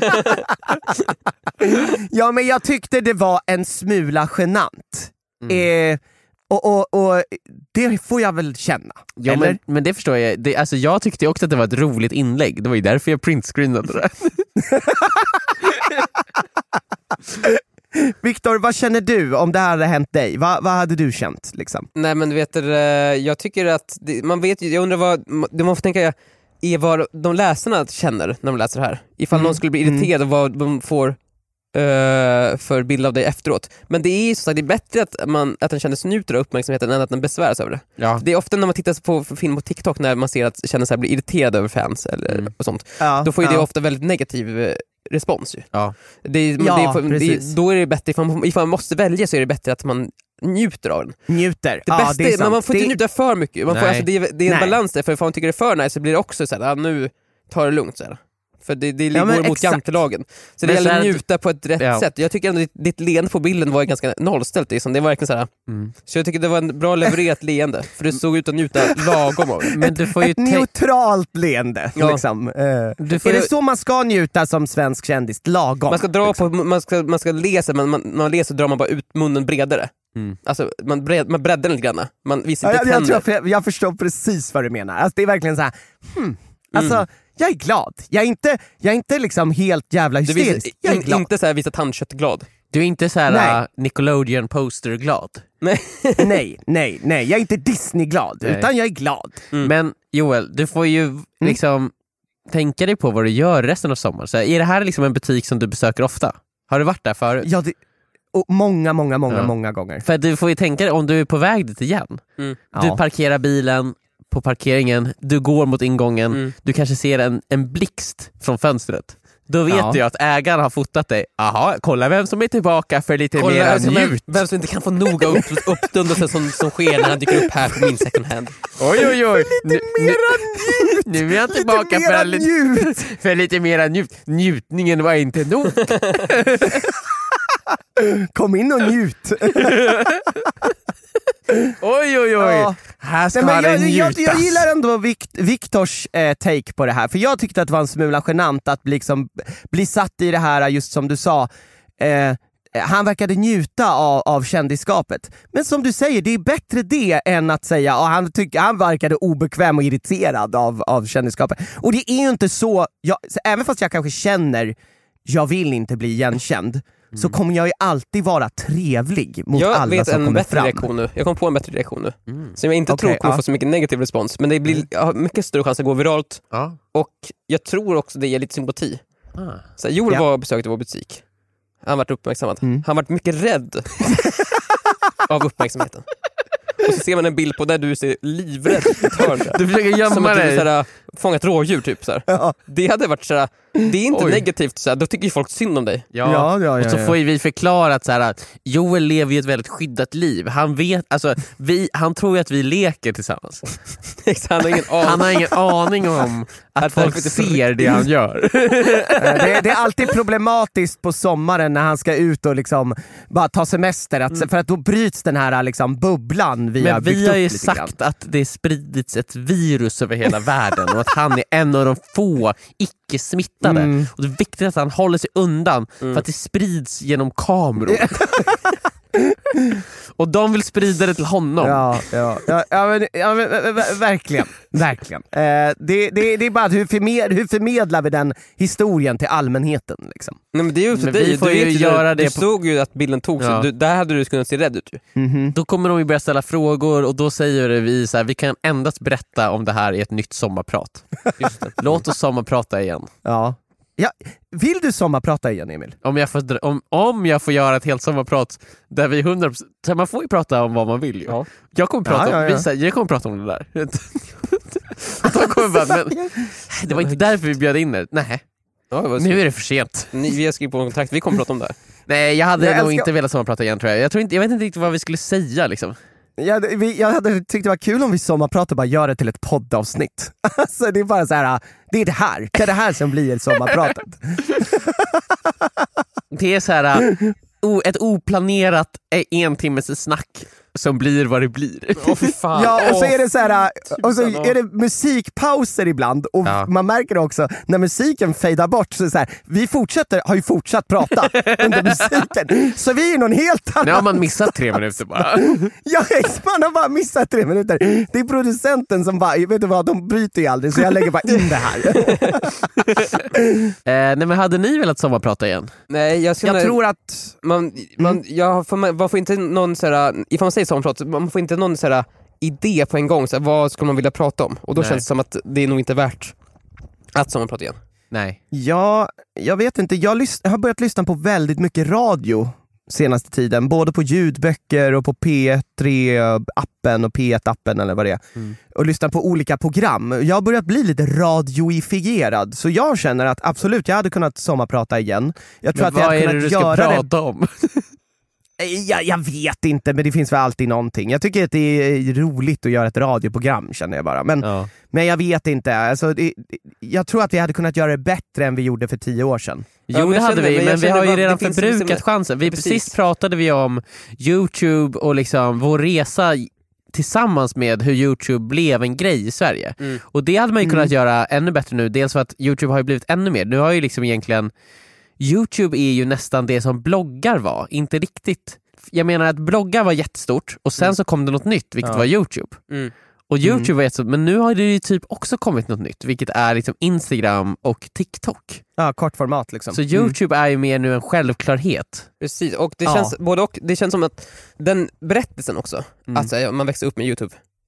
Ja, men jag tyckte det var en smula genant. Mm. Eh, och, och, och det får jag väl känna. Ja, men, men det förstår jag. Det, alltså, jag tyckte också att det var ett roligt inlägg. Det var ju därför jag printscreenade det. Viktor, vad känner du om det här hade hänt dig? Va, vad hade du känt? Liksom? Nej men du vet, jag tycker att det, man vet ju, jag undrar vad det man får tänka är vad de läsarna känner när de läser det här. Ifall mm. någon skulle bli irriterad mm. och vad de får uh, för bild av dig efteråt. Men det är ju så att det är bättre att, man, att den känner sig njuter av uppmärksamheten än att den besväras över det. Ja. Det är ofta när man tittar på film på TikTok när man ser att känner sig bli irriterad över fans eller mm. och sånt. Ja, då får ju ja. det ofta väldigt negativ respons ju. Ja. Det, ja, det, det, då är det bättre, ifall man, ifall man måste välja så är det bättre att man njuter av den. Njuter, det ja, bästa det är sant. Men man får inte det... njuta för mycket. Man får, alltså, det, är, det är en Nej. balans där, för ifall man tycker det är för nice så blir det också så här, ah, nu tar det lugnt så här. För det, det ja, går mot jantelagen. Så det gäller att njuta på ett rätt ja. sätt. Jag tycker ändå att ditt, ditt leende på bilden var ganska nollställt. Liksom. Det var verkligen så här. Mm. Så jag tycker det var en bra levererat leende. För det såg ut att njuta lagom av. Men du får ju ett te- neutralt leende. Ja. Liksom. Uh, du får är det så man ska njuta som svensk kändis? Lagom. Man ska dra liksom. på, man ska, man ska läsa, men man, när man läser drar man bara ut munnen bredare. Mm. Alltså man, bred, man breddar den lite grann. Man visar inte ja, jag, jag, tror jag, jag förstår precis vad du menar. Alltså, det är verkligen så här. Hmm. Alltså mm. jag är glad. Jag är inte, jag är inte liksom helt jävla hysterisk. Visar, jag är glad. Inte så här visa tandkött glad. Du är inte så här uh, Nickelodeon poster glad. Nej, nej, nej, nej. Jag är inte Disney glad, nej. utan jag är glad. Mm. Men Joel, du får ju mm. liksom tänka dig på vad du gör resten av sommaren. Så är det här liksom en butik som du besöker ofta? Har du varit där förut? Ja, det, och många, många, många, Ja. många gånger. För du får ju tänka dig om du är på väg dit igen. Mm. Du Ja. parkerar bilen på parkeringen, du går mot ingången, Mm. du kanske ser en, en blixt från fönstret. Då vet Ja. du att ägaren har fotat dig. Jaha, kolla vem som är tillbaka för lite Kolla mera vem som, njut. vem som inte kan få nog av upp, uppståndelsen som, som sker när han dyker upp här på min second hand. Oj, oj, oj. Nu, Mera njut! nu, nu är jag tillbaka Lite mera för, lite, njut! för lite mera njut. Njutningen var inte nog. Kom in och njut. Oj, oj, oj. Ja. Här ska Nej, men det jag, jag, njutas. jag gillar ändå Vikt, Viktors eh, take på det här, för jag tyckte att det var en smula genant att liksom bli satt i det här, just som du sa. Eh, han verkade njuta av, av kändisskapet. Men som du säger, det är bättre det än att säga att han, tyck, han verkade obekväm och irriterad av, av kändisskapet. Och det är ju inte så, jag, så även fast jag kanske känner jag vill inte bli igenkänd, mm. så kommer jag ju alltid vara trevlig mot Jag alla vet som en kommer bättre fram. reaktion nu. Jag kom på en bättre reaktion nu. Mm. Som jag inte Okej, tror kommer ja. få så mycket negativ respons. Men det blir jag har mycket större chans att gå viralt. Ja. Och jag tror också det ger lite sympati. Ah. Så här, Joel Ja. var och besökte vår butik. Han varit uppmärksammad. Mm. Han varit mycket rädd av uppmärksamheten. Och så ser man en bild på där du ser livrädd i ett hörn. Du försöker Som gömma att du dig. såhär, fångat rådjur typ såhär. Ja. Det hade varit såhär, det är inte Oj. negativt såhär, då tycker ju folk synd om dig. Ja. Ja, ja, ja, och så ja. får ju vi förklara att så här, att Joel lever ju ett väldigt skyddat liv. Han vet, alltså, vi, han tror ju att vi leker tillsammans. Han har ingen aning. Han har ingen aning om att, Att folk folk inte ser det han gör. det, det är alltid problematiskt på sommaren när han ska ut och liksom bara ta semester, att, för att då bryts den här liksom bubblan vi har Men byggt vi har upp ju lite sagt grann. att det spridits ett virus över hela världen och att han är en av de få icke-smittade. Mm. Och det är viktigt att han håller sig undan för att det sprids genom kameror. Och de vill sprida det till honom. Ja, ja, ja, ja, men, ja men, ver- ver- verkligen, verkligen. Eh, det, det, det är bara att hur, förmed, hur förmedlar vi den historien till allmänheten liksom? Nej, men det är ju upp till Men dig. vi får Du ju vet ju göra där, det Du på- såg ju att bilden togs. Ja. Du, där hade du kunnat se rädd ut ju. Mhm. Då kommer de ju börja ställa frågor och då säger vi så här, vi kan endast berätta om det här i ett nytt sommarprat. Just det. Låt oss sommarprata igen. Ja. Ja, vill du sommarprata igen, Emil? Om jag, får, dra- om, om jag får göra ett helt sommarprat där vi hundra procent, så man får ju prata om vad man vill ju. Ja. Jag kommer prata Ja, ja, om, ja. vi, så här, jag kommer prata om det där. Och de kommer bara, men, det var inte därför vi bjöd in er. Nej, Ja, det var nu är det för sent. Ni, vi har skrivit på en kontrakt, vi kommer prata om det här. Nej, jag hade Jag nog älskar- inte velat sommarprata igen tror jag. Jag, tror inte, jag vet inte riktigt vad vi skulle säga liksom. Jag, vi, jag hade tyckt det var kul om vi sommarpratar och bara gör det till ett poddavsnitt. Alltså det är bara så här, det är det här, det är det här som blir sommarpratet. Det är så här o, ett oplanerat eh, en timmes snack som blir vad det blir. Åh fy fan. Ja, och så är det så här, och så tusan, är det musikpauser ibland och Ja. man märker det också när musiken fejdar bort, så är det så här, vi fortsätter, har ju fortsatt prata under musiken, så vi är någon helt annan. Nu har man missat tre minuter bara. Ja, man har bara missat tre minuter. Det är producenten som bara, vet du vad, de bryter ju aldrig, så jag lägger bara in det här. eh, nej men hade ni velat sommarprata igen? Nej, jag, Jag tror att man, man, jag får, man, man får inte någon såhär, ifall man säger sommarprat, man får inte någon såhär idé på en gång, såhär, vad skulle man vilja prata om? Och då Nej. känns det som att det är nog inte värt att sommarprata igen. Nej. Ja, jag vet inte. Jag, lys- jag har börjat lyssna på väldigt mycket radio senaste tiden. Både på ljudböcker och på P tre-appen och P ett-appen eller vad det är. Mm. Och lyssna på olika program. Jag har börjat bli lite radioifierad. Så jag känner att absolut, jag hade kunnat sommarprata igen. Jag tror Men att jag vad hade är det kunnat du ska göra det. prata om? Jag, jag vet inte, men det finns väl alltid någonting. Jag tycker att det är roligt att göra ett radioprogram, känner jag bara. Men, Ja. men jag vet inte. Alltså, det, jag tror att vi hade kunnat göra det bättre än vi gjorde för tio år sedan. Jo Ja, men det jag hade känner- vi, men men, jag vi känner har ju bara- redan det finns förbrukat liksom- chansen. Vi, Precis. Precis pratade vi om YouTube och liksom vår resa tillsammans med hur YouTube blev en grej i Sverige. Mm. Och det hade man ju kunnat Mm. göra ännu bättre nu. Dels för att YouTube har ju blivit ännu mer. Nu har ju liksom egentligen YouTube är ju nästan det som bloggar var, inte riktigt. Jag menar att bloggar var jättestort och sen Mm. så kom det något nytt, vilket Ja. var YouTube. Mm. Och YouTube Mm. var jättestort, men nu har det ju typ också kommit något nytt, vilket är liksom Instagram och TikTok. Ja, kortformat liksom. Så YouTube är ju mer nu en självklarhet. Precis, och det Ja. känns både och, det känns som att den berättelsen också, Mm. alltså man växte upp med YouTube,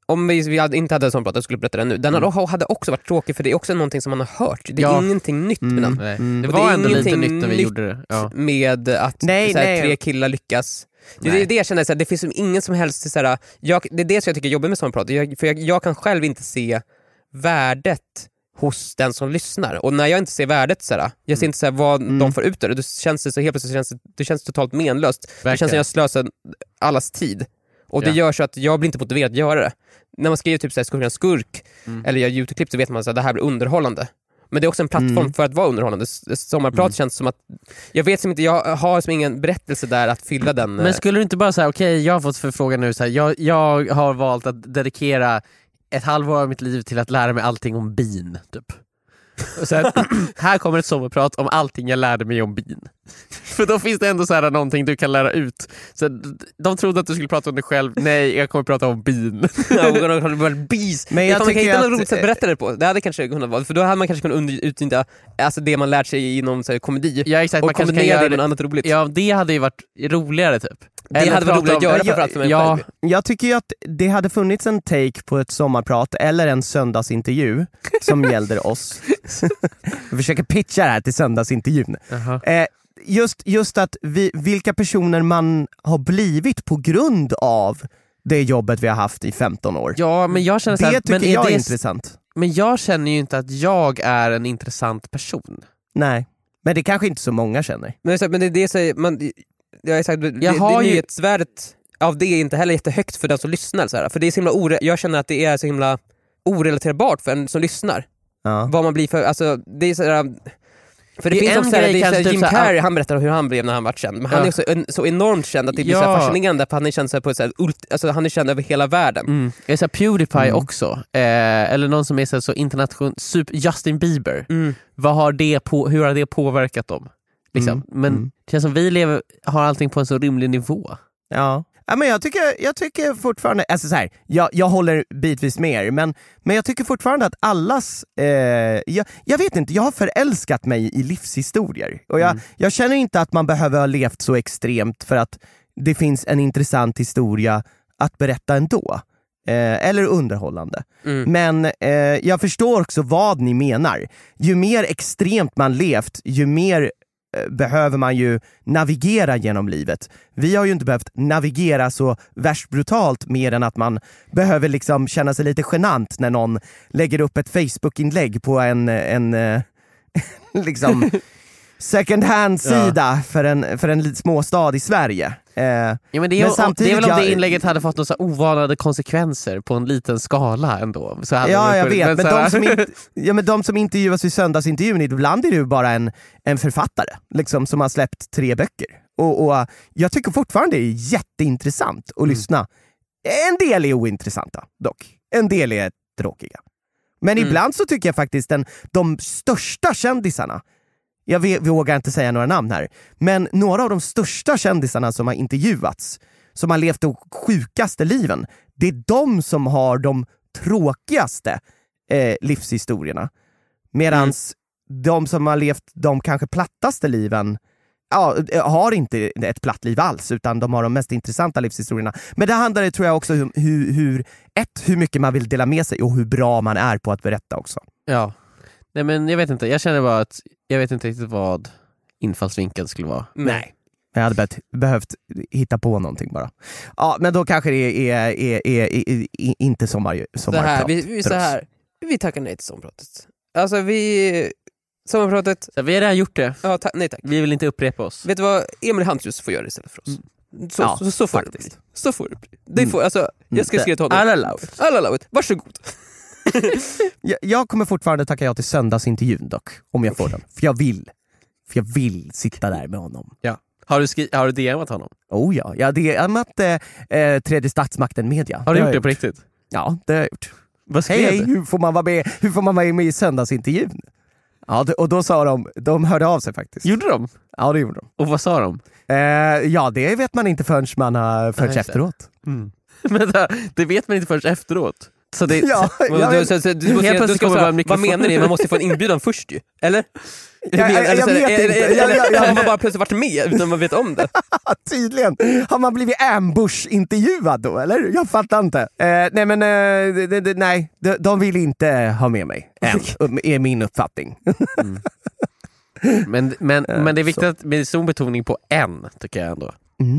om vi, vi hade, inte hade en sån prat, jag skulle berätta den nu. Den mm. hade också varit tråkig, för det är också någonting som man har hört. Det är ja. ingenting nytt med den. Mm. Det var det ändå lite nytt när vi gjorde det. Ja. Med att nej, såhär, nej. tre killar lyckas. Det, det är det jag känner, såhär, det finns ingen som helst såhär, jag, det är det som jag tycker jobbar med sån prat. Jag, för jag, jag kan själv inte se värdet hos den som lyssnar. Och när jag inte ser värdet såhär, jag ser inte såhär, vad mm. de får ut det, då känns det så helt plötsligt känns det, det känns totalt menlöst. Verkligen. Det känns som jag slösar allas tid. Och det ja. gör så att jag blir inte motiverad att göra det. När man skriver typ såhär, skurk mm. eller gör YouTube-klipp, så vet man att det här blir underhållande. Men det är också en plattform mm. för att vara underhållande. Sommarprat mm. känns som att jag vet som inte, jag har som ingen berättelse där att fylla den. Men skulle du inte bara säga, okej, okay, jag har fått förfrågan nu så här, jag, jag har valt att dedikera ett halvår av mitt liv till att lära mig allting om bin typ. Och så här, här kommer ett sommarprat om allting jag lärde mig om bin. För då finns det ändå så här någonting du kan lära ut. Så de trodde att du skulle prata om dig själv. Nej, jag kommer prata om bin. Ja, bis. Men jag, jag tycker inte att något roligt sätt berätta det på. Det hade kanske kunnat vara, för då hade man kanske kunnat utnyttja alltså det man lärt sig inom så här, komedi. Ja, exakt. Och man kombinera det med något annat roligt. Ja, det hade ju varit roligare typ. Det eller hade varit roligt att göra om, framförallt för mig ja, själv. Jag tycker ju att det hade funnits en take på ett sommarprat eller en söndagsintervju som gällde oss. Jag försöker pitcha det här till söndagsintervjun. Uh-huh. Eh, just, just att vi, vilka personer man har blivit på grund av det jobbet vi har haft i femton år. Ja, men jag känner så här, det tycker men är jag är det, intressant. Men jag känner ju inte att jag är en intressant person. Nej, men det kanske inte så många känner. Men, men det är det så man, jag har sagt, det, jag har det, det nyhetsvärdet av det är inte heller jättehögt för den som lyssnar så här. För det är så himla ore, jag känner att det är så himla orelaterbart för en som lyssnar. Ja. Vad man blir för, alltså det är så här, för det, det finns också det är Jim Carrey, han berättar om hur han blev när han var känd. Men ja. han är också en, så enormt känd att det blir ja. så fascinerande, för han är känd så på så här, alltså han är känd över hela världen. Mm. Det är så här PewDiePie mm. också. Eh, eller någon som är så, så internationell, super Justin Bieber. Mm. Vad har det på, hur har det påverkat dem? Liksom. Mm. Men mm. det känns som vi lever, har allting på en så rimlig nivå. Ja. Ja, men jag tycker, jag tycker fortfarande, alltså så här, jag, jag håller bitvis med er, men, men jag tycker fortfarande att allas, eh, jag, jag vet inte, jag har förälskat mig i livshistorier. Och jag, mm. jag känner inte att man behöver ha levt så extremt för att det finns en intressant historia att berätta ändå. Eh, eller underhållande. Mm. Men eh, jag förstår också vad ni menar. Ju mer extremt man levt, ju mer behöver man ju navigera genom livet. Vi har ju inte behövt navigera så värst brutalt, mer än att man behöver liksom känna sig lite genant när någon lägger upp ett Facebook-inlägg på en, en liksom second hand-sida ja. för en, för en småstad i Sverige. Eh, ja, men det, är, men samtidigt, det är väl om jag, det inlägget hade fått några ovanade konsekvenser på en liten skala ändå. Så hade ja, jag för, vet. Men, men, de som in, ja, men de som intervjuas vid söndagsintervjun, ibland är det ju bara en, en författare liksom, som har släppt tre böcker. Och, och jag tycker fortfarande det är jätteintressant att mm. lyssna. En del är ointressanta dock. En del är tråkiga. Men mm. ibland så tycker jag faktiskt den, de största kändisarna, jag vågar inte säga några namn här, men några av de största kändisarna som har intervjuats, som har levt de sjukaste liven, det är de som har de tråkigaste eh, livshistorierna. Medans mm. de som har levt de kanske plattaste liven, ja, har inte ett platt liv alls, utan de har de mest intressanta livshistorierna. Men det handlar, tror jag, också om hur, hur, ett, hur mycket man vill dela med sig och hur bra man är på att berätta också. Ja. Nej, men jag vet inte, jag känner bara att jag vet inte riktigt vad infallsvinkeln skulle vara. Nej. Jag hade behövt, behövt hitta på någonting bara. Ja, men då kanske det är, är, är, är, är inte sommar, sommarprat. Så här, vi, vi, så här, vi tackar nej till sommarpratet. Alltså vi... Sommarpratet... Så vi har redan gjort det. Ja, ta- nej tack. Vi vill inte upprepa oss. Vet du vad Emil Hantrus får göra istället för oss? Mm. Så, ja, så, så får faktiskt. det bli. Så får det bli. Det får, alltså, jag ska skriva till honom. I'll allow it. I'll allow it. Varsågod. jag, jag kommer fortfarande tacka ja till söndagsintervjun dock, om jag får den. För jag vill. För jag vill sitta där med honom. Ja. Har du, skri- har du D M:at honom? Oh ja, jag har D M:at eh, tredje statsmakten media. Har du det gjort det gjort. på riktigt? Ja, det har jag gjort. Vad skrev Hej, hur får man vara med, hur får man vara med i söndagsintervjun? Ja, och då sa de, de hörde av sig faktiskt. Gjorde de? Ja, det gjorde de. Och vad sa de? Eh, ja, det vet man inte förrän man har förrän efteråt. Mm. Men det, det vet man inte förrän efteråt. Så det, Ja, Och jag du, vet- så, så, du måste, Helt du plötsligt ska kommer säga, bara en mikrofon. vad menar ni? Man måste få en inbjudan först ju. Eller? Jag- jag- jag Eller så- vet eller- inte. eller- Jag- jag- eller- jag- Har man bara plötsligt varit med utan man vet om det? Tydligen. Har man blivit ambush-intervjuad då, eller? Jag fattar inte. Eh, nej, men eh, det, det, nej, de, de vill inte ha med mig än, är min uppfattning. men, men, men det är viktigt så. att med stor betoning på en, tycker jag ändå.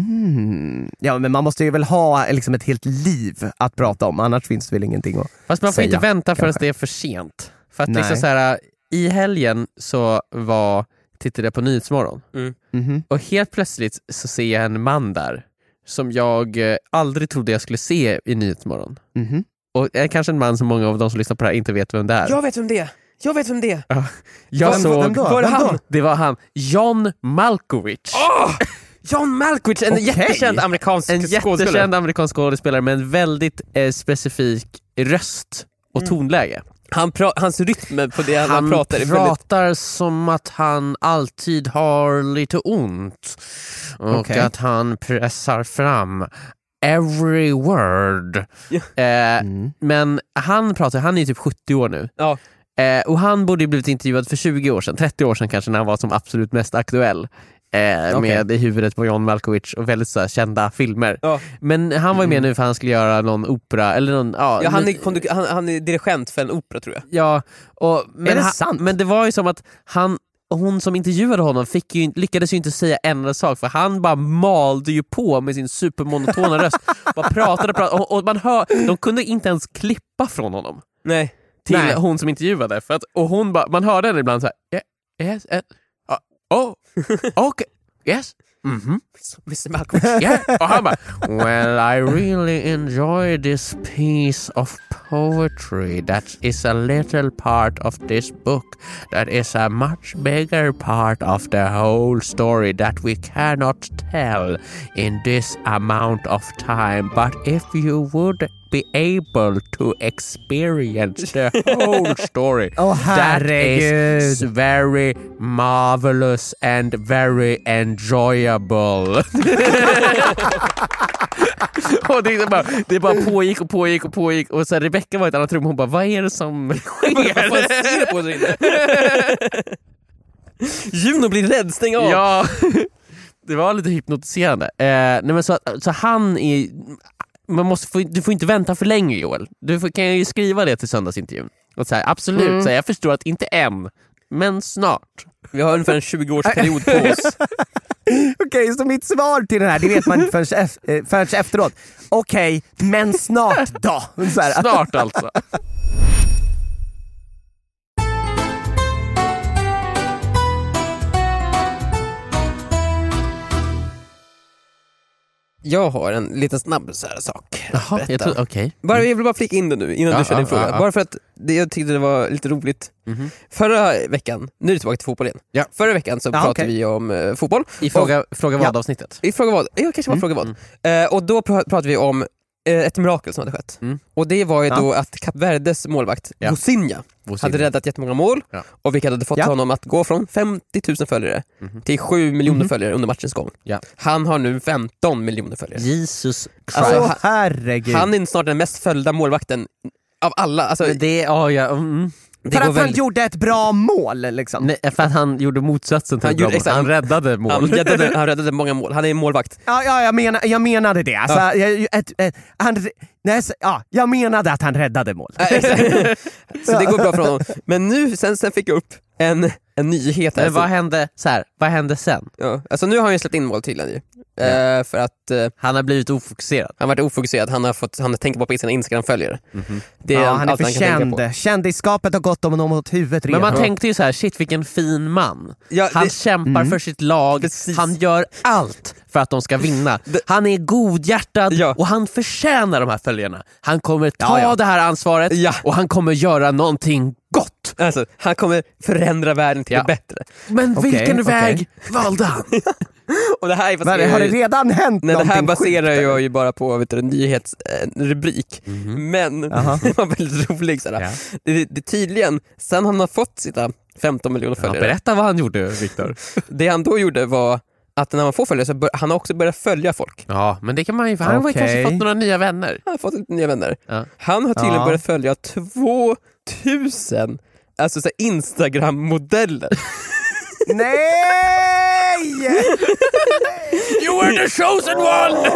Mm. Ja, men man måste ju väl ha liksom ett helt liv att prata om, annars finns det väl ingenting att Fast man får säga, inte vänta förrän kanske. det är för sent. För att Nej. liksom så här, i helgen så var, tittade jag på Nyhetsmorgon. Mhm. Och helt plötsligt så ser jag en man där som jag eh, aldrig trodde jag skulle se i Nyhetsmorgon. Mhm. Och är kanske en man som många av de som lyssnar på det här inte vet vem det är. Jag vet vem det är. Jag vet vem det är. jag Vem- såg, vem då? Var det Vem då? han? det var han, John Malkovich. Åh! John Malkovich, en Okej. jättekänd amerikansk En skådespelare. jättekänd amerikansk skådespelare med en väldigt eh, specifik röst och Mm. tonläge. Han pra- hans rytm på det han, Han pratar är pratar väldigt... som att han alltid har lite ont. Och Okej. att han pressar fram every word. Ja. Eh, Mm. Men han pratar, han är typ sjuttio år nu. Ja. Eh, och han borde ju blivit intervjuad för tjugo år sedan, trettio år sedan kanske, när han var som absolut mest aktuell. Eh, Okej. Med i huvudet på John Malkovich och väldigt så här, kända filmer. Ja. Men han var ju med nu för han skulle göra någon opera eller någon, ja, Ja, han, ny- är kondu- han, han är dirigent för en opera tror jag. ja och, men, det han, sant? men det var ju som att han, hon som intervjuade honom fick ju, lyckades ju inte säga en enda sak, för han bara malde ju på med sin supermonotona röst. Bara pratade, pratade och, och man hör, de kunde inte ens klippa från honom Nej. till Nej. hon som intervjuade, för att, och hon bara, man hörde henne ibland så här, "Yeah, yes, uh, uh, oh, okay, yes, mhm, mister Malkovich. yeah." Och han bara, "Well, I really enjoy this piece of poetry that is a little part of this book that is a much bigger part of the whole story that we cannot tell in this amount of time, but if you would be able to experience the whole story, Åh, that herregud. is very marvelous and very enjoyable." Och det, är bara, det bara pågick och pågick och pågick, och så här, Rebecca var i ett annat rum och hon bara, vad är det som sker? Vad fan ser det på där inne? Juno blir rädd, stäng av! Ja, det var lite hypnotiserande. Eh, nej men så, så han är, man måste få, du får inte vänta för länge, Joel. Du får, kan ju skriva det till söndagsintervjun och säga absolut, Mm. så här, jag förstår att inte än, men snart. Vi har ungefär en tjugo-årsperiod på oss. Okej, så mitt svar till den här, det vet man inte förrän, ef- eh, förrän efteråt. Okej, men snart då. Så här. Snart alltså. Jag har en liten snabb så här sak. Jaha, jag Berätta. tror, okej. Bara, jag vill bara flika in det nu innan Ja, du kör din ja, fråga. ja, ja. Bara för att det, jag tyckte det var lite roligt. Mhm. Förra veckan, nu är det tillbaka till fotboll igen. Ja. Förra veckan så Ja, pratade okej. vi om eh, fotboll. I fråga, fråga vad-avsnittet. I fråga vad? Ja, kanske var fråga vad. Eh, och då pra- pratade vi om eh, ett mirakel som hade skett. Mm. Och det var ju Ja. då att Kap Verdes målvakt, Ja. Gosinha, hade räddat jättemånga mål, Ja. och vilket hade fått Ja. honom att gå från femtio tusen följare Mhm. till sju miljoner Mhm. följare under matchens gång. Ja. Han har nu femton miljoner följare. Jesus Christ. Alltså, Åh, han- herregud. Han är snart den mest följda målvakten av alla. Alltså, Men det, ja, ja, mm. det för går att han väldigt... gjorde ett bra mål liksom. Nej, för att han gjorde motsatsen till Han ett bra gjorde- mål. exakt. Han räddade mål. Han räddade, han räddade många mål. Han är målvakt. Ja, ja jag, menar, jag menade det. Alltså, Ja. jag, ett, ett, han, nej, så- ja, jag menade att han räddade mål. Ja, exakt. Så det går bra för honom. Men nu, sen, sen fick jag upp en, en nyhet här. Men vad hände, så här, vad hände sen? Ja, alltså nu har han ju släppt in mål tydligen ju. Eh, för att eh, Han har blivit ofokuserad. han har varit ofokuserad, han har fått, han tänker bara på sina Instagram-följare. Det är Ja, han är allt för kan tänka på. känd. Kändisskapet har gått honom mot huvudet Men redan. man tänkte ju så här: shit vilken fin man. Ja, Han det, kämpar Mm. för sitt lag, Precis. han gör allt för att de ska vinna. Det- Han är godhjärtad Ja. och han förtjänar de här följarna. Han kommer ta Ja, ja. det här ansvaret Ja. och han kommer göra någonting gott. alltså, han kommer förändra världen till Ja. det bättre. Men Okej, vilken okej. väg valde han? Och det här är Men, baserar har det ju, redan hänt nej, det här någonting baserar sjukt, jag ju bara på vet du, en nyhetsrubrik. Men Jaha. det var väldigt roligt. Sådär. Ja. Det, det tydligen, sen han har fått sina femton miljoner Ja, följare, berätta vad han gjorde, Viktor. det han då gjorde var att när man får följare så bör, han har också börjat följa folk. Ja, men det kan man ju, han har ju Okej. kanske fått några nya vänner. Han har fått lite nya vänner. Ja. Han har tydligen Ja. börjat följa tvåtusen alltså så här Instagram-modeller. Nej! You were the chosen one!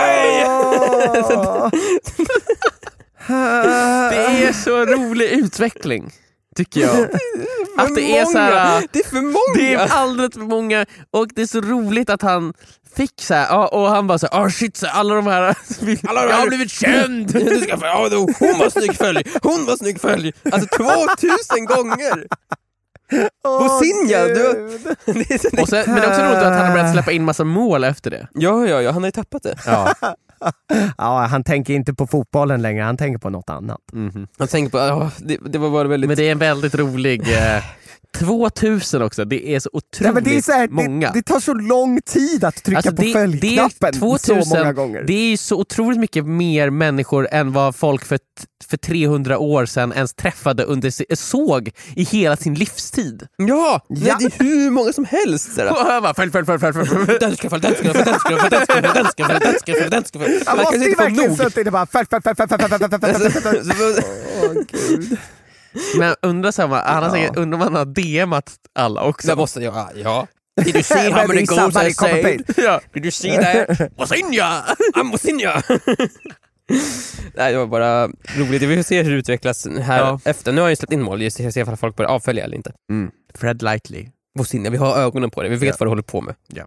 Det är så rolig utveckling, tycker jag. Att det är så här, Det är för många! det är alldeles för många, och det är så roligt att han fick så här, ja, och han bara så här, oh shit, så här, alla de här, alla de här jag har blivit känd. Du ska, ja, då, hon var snygg följ, hon var snygg följ. Alltså tvåtusen gånger! Bosinja, du... det är så- Och sen, men det är också roligt att han har börjat släppa in massa mål efter det. Ja, ja, ja, han har ju tappat det. Ja. Ja, han tänker inte på fotbollen längre, han tänker på något annat. Mm-hmm. Han tänker på, ja, det, det var bara väldigt... Men det är en väldigt rolig eh, tvåtusen också, det är så otroligt Nej, men det, är så här, många. det, det tar så lång tid att trycka Alltså, på det- följknappen det är tvåtusen, så många gånger. Det är ju så otroligt mycket mer människor än vad folk för, för trehundra år sedan ens träffade under si- såg i hela sin livstid. Ja, nej, Ja. det är hur många som helst. sådär. Och jag bara, följ, följ, följ, följ, följ. Den ska följa, den ska följa, den ska följa, den ska följa, den ska följa, den ska följa, den ska följa. Han Man måste kan ju inte få verkligen nog. suttit och bara följ, följ, följ, följ, följ, följ, följ, följ, följ, följ. Åh, Gud. Men undrar så här, man- han har Ja. säkert, undrar om han har D Mat alla också. Det måste jag, ja. Did you see how many Visa goals varje I copy saved? paste. Ja. Did you see that? Wasinja! I'm Wasinja! Nej, det var bara roligt. Vi får se hur det utvecklas här Ja. efter. Nu har jag ju släppt in mål, just se ifall folk börjar avfölja eller inte. Mm. Fred Lightly. Wasinja, vi har ögonen på det. Vi vet Ja. vad du håller på med. Ja.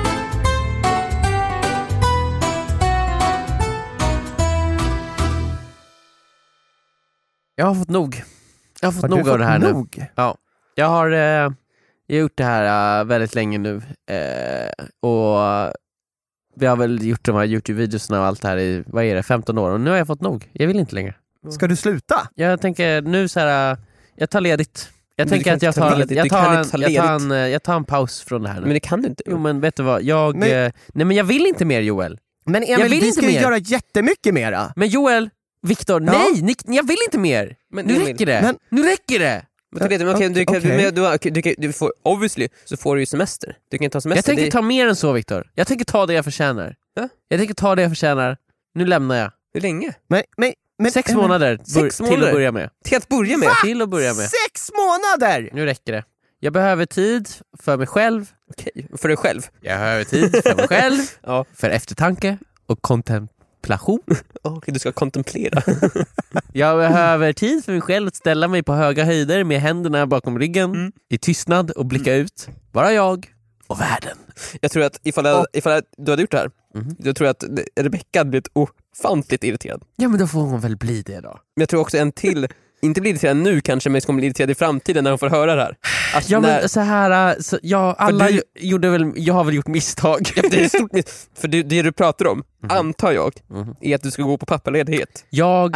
Jag har fått nog. Jag har fått Har du nog av fått det här nu. nog? Ja. Jag har, eh, jag har gjort det här eh, väldigt länge nu. Eh, och vi har väl gjort de här YouTube-videorna och allt det här i, vad är det, femton år. Och nu har jag fått nog. Jag vill inte längre. Ska du sluta? Jag tänker nu så här, eh, jag tar ledigt. Jag Men du tänker kan att jag inte ta tar, ledigt. jag Du kan tar, en, inte ta jag, tar ledigt. en, eh, jag tar en paus från det här nu. Men det kan du inte. Jo, men vet du vad? Jag, Men- eh, nej men jag vill inte mer, Joel. Men Jag Emil, vill vi inte ska ju mer. göra jättemycket mera. Men Joel, Viktor, Ja. nej, ni, jag vill inte mer. Men Nu Emil, räcker det. men- Nu räcker det. Men okej, men okej, du kan, Okej. men du, okej, du, kan- du får, obviously så får du ju semester. Du kan ta semester. Jag tänker det, ta mer än så, Viktor. Jag tänker ta det jag förtjänar. Ja. Jag tänker ta det jag förtjänar. Nu lämnar jag. Hur länge? Men, men, men, Sex Emil, månader, sex bör, till månader? att börja med. Till att börja med? Till att börja med. Sex månader! Nu räcker det. Jag behöver tid för mig själv. Okej, för dig själv. Jag behöver tid för mig själv. Ja. För eftertanke och kontemplation. Okej, du ska kontemplera. Jag behöver tid för mig själv att ställa mig på höga höjder med händerna bakom ryggen Mm. i tystnad och blicka ut. Bara jag och världen. Jag tror att ifall, jag, ifall jag, du hade gjort det här, Mhm. jag tror att Rebecca hade blivit ofantligt irriterad. Ja, men då får hon väl bli det då. Men jag tror också en till, inte blir irriterad nu kanske, men kommer bli irriterad i framtiden när de får höra det här. Att Ja, när, men så här, äh, så, ja, alla du- ju- gjorde väl, jag har väl gjort misstag. Ja, det är stort miss. För det, det du pratar om, antar jag, Mhm. är att du ska gå på pappaledighet. Jag,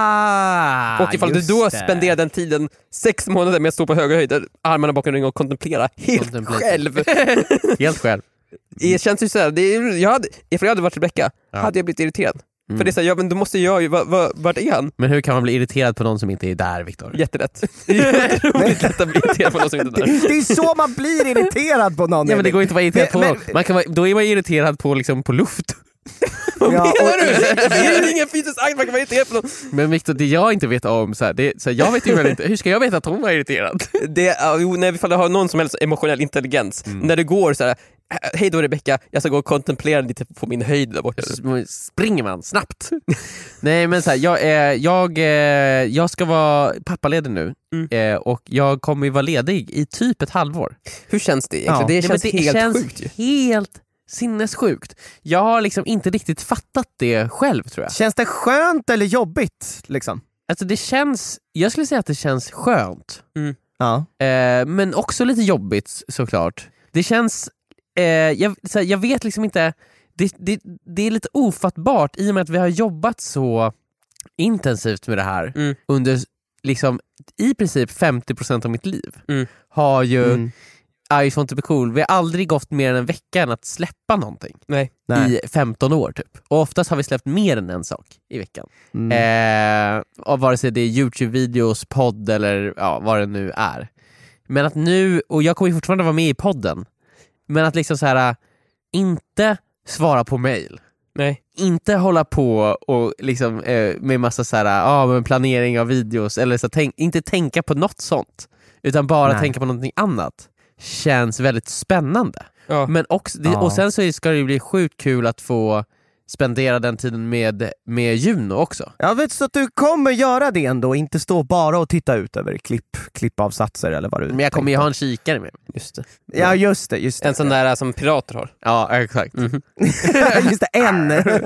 Ah, Och ifall du just då det. spenderar den tiden sex månader med att stå på höga höjder, armarna bakom ryggen och kontemplera helt Kontemplera. själv. helt själv. Det känns ju såhär, det är, jag hade, ifall jag hade varit Rebecca Ja. hade jag blivit irriterad. Mm. För det är såhär, ja men då måste jag ju, va, va, vart är han? Men hur kan man bli irriterad på någon som inte är där, Viktor? Jättelätt. Det är jätteroligt lätt att bli irriterad på någon som inte är där. Det, det är så man blir irriterad på någon. Ja, men det Emil. går inte att vara irriterad på Men- någon. Man kan vara, då är man irriterad på, liksom, på luft. Vad Ja, menar och- du? Det är ju ingen fysisk akt, man kan vara irriterad på någon. Men Viktor, det jag inte vet om, så här, det, så här, jag vet ju väl inte, hur ska jag veta att hon var irriterad? Det, ja, jo, när vi fall har någon som helst emotionell intelligens, Mm. när det går så här: hej då Rebecca, jag ska gå och kontemplera lite på min höjd där borta. Så springer man snabbt. Nej, men så här, jag, är, jag, eh, jag ska vara pappaledig nu. Mm. Eh, och jag kommer ju vara ledig i typ ett halvår. Hur känns det egentligen? Ja. Det Nej, men känns helt känns sjukt ju. helt sinnessjukt. Jag har liksom inte riktigt fattat det själv, tror jag. Känns det skönt eller jobbigt? Liksom? Alltså det känns, jag skulle säga att det känns skönt. Ja. Eh, men också lite jobbigt, såklart. Det känns, eh, jag, så här, jag vet liksom inte, det, det, det är lite ofattbart i och med att vi har jobbat så intensivt med det här Mm. under liksom i princip femtio procent av mitt liv. Mm. Har ju Mm. I want to be cool, vi har aldrig gått mer än en vecka än att släppa någonting. Nej. Nej. I femton år typ. Och oftast har vi släppt mer än en sak i veckan. Mm. Eh, och vare sig det är YouTube-videos, podd eller ja, vad det nu är. Men att nu, och jag kommer ju fortfarande vara med i podden, men att liksom så här, inte svara på mejl. Nej. Inte hålla på och liksom eh, med massa så här, ah, med planering av videos eller så tänk, inte tänka på något sånt utan bara Nej. tänka på någonting annat. Känns väldigt spännande. Ja. Men också, det, Ja. och sen så ska det bli sjukt kul att få spendera den tiden med, med Juno också. Jag vet så att du kommer göra det ändå, inte stå bara och titta ut över klipp, klippavsatser eller vad du Men jag kommer ju tänkte. ha en kikare med. Just det. Ja just det, just det. En sån där som pirater har. Ja, exakt. Mm. just det, en.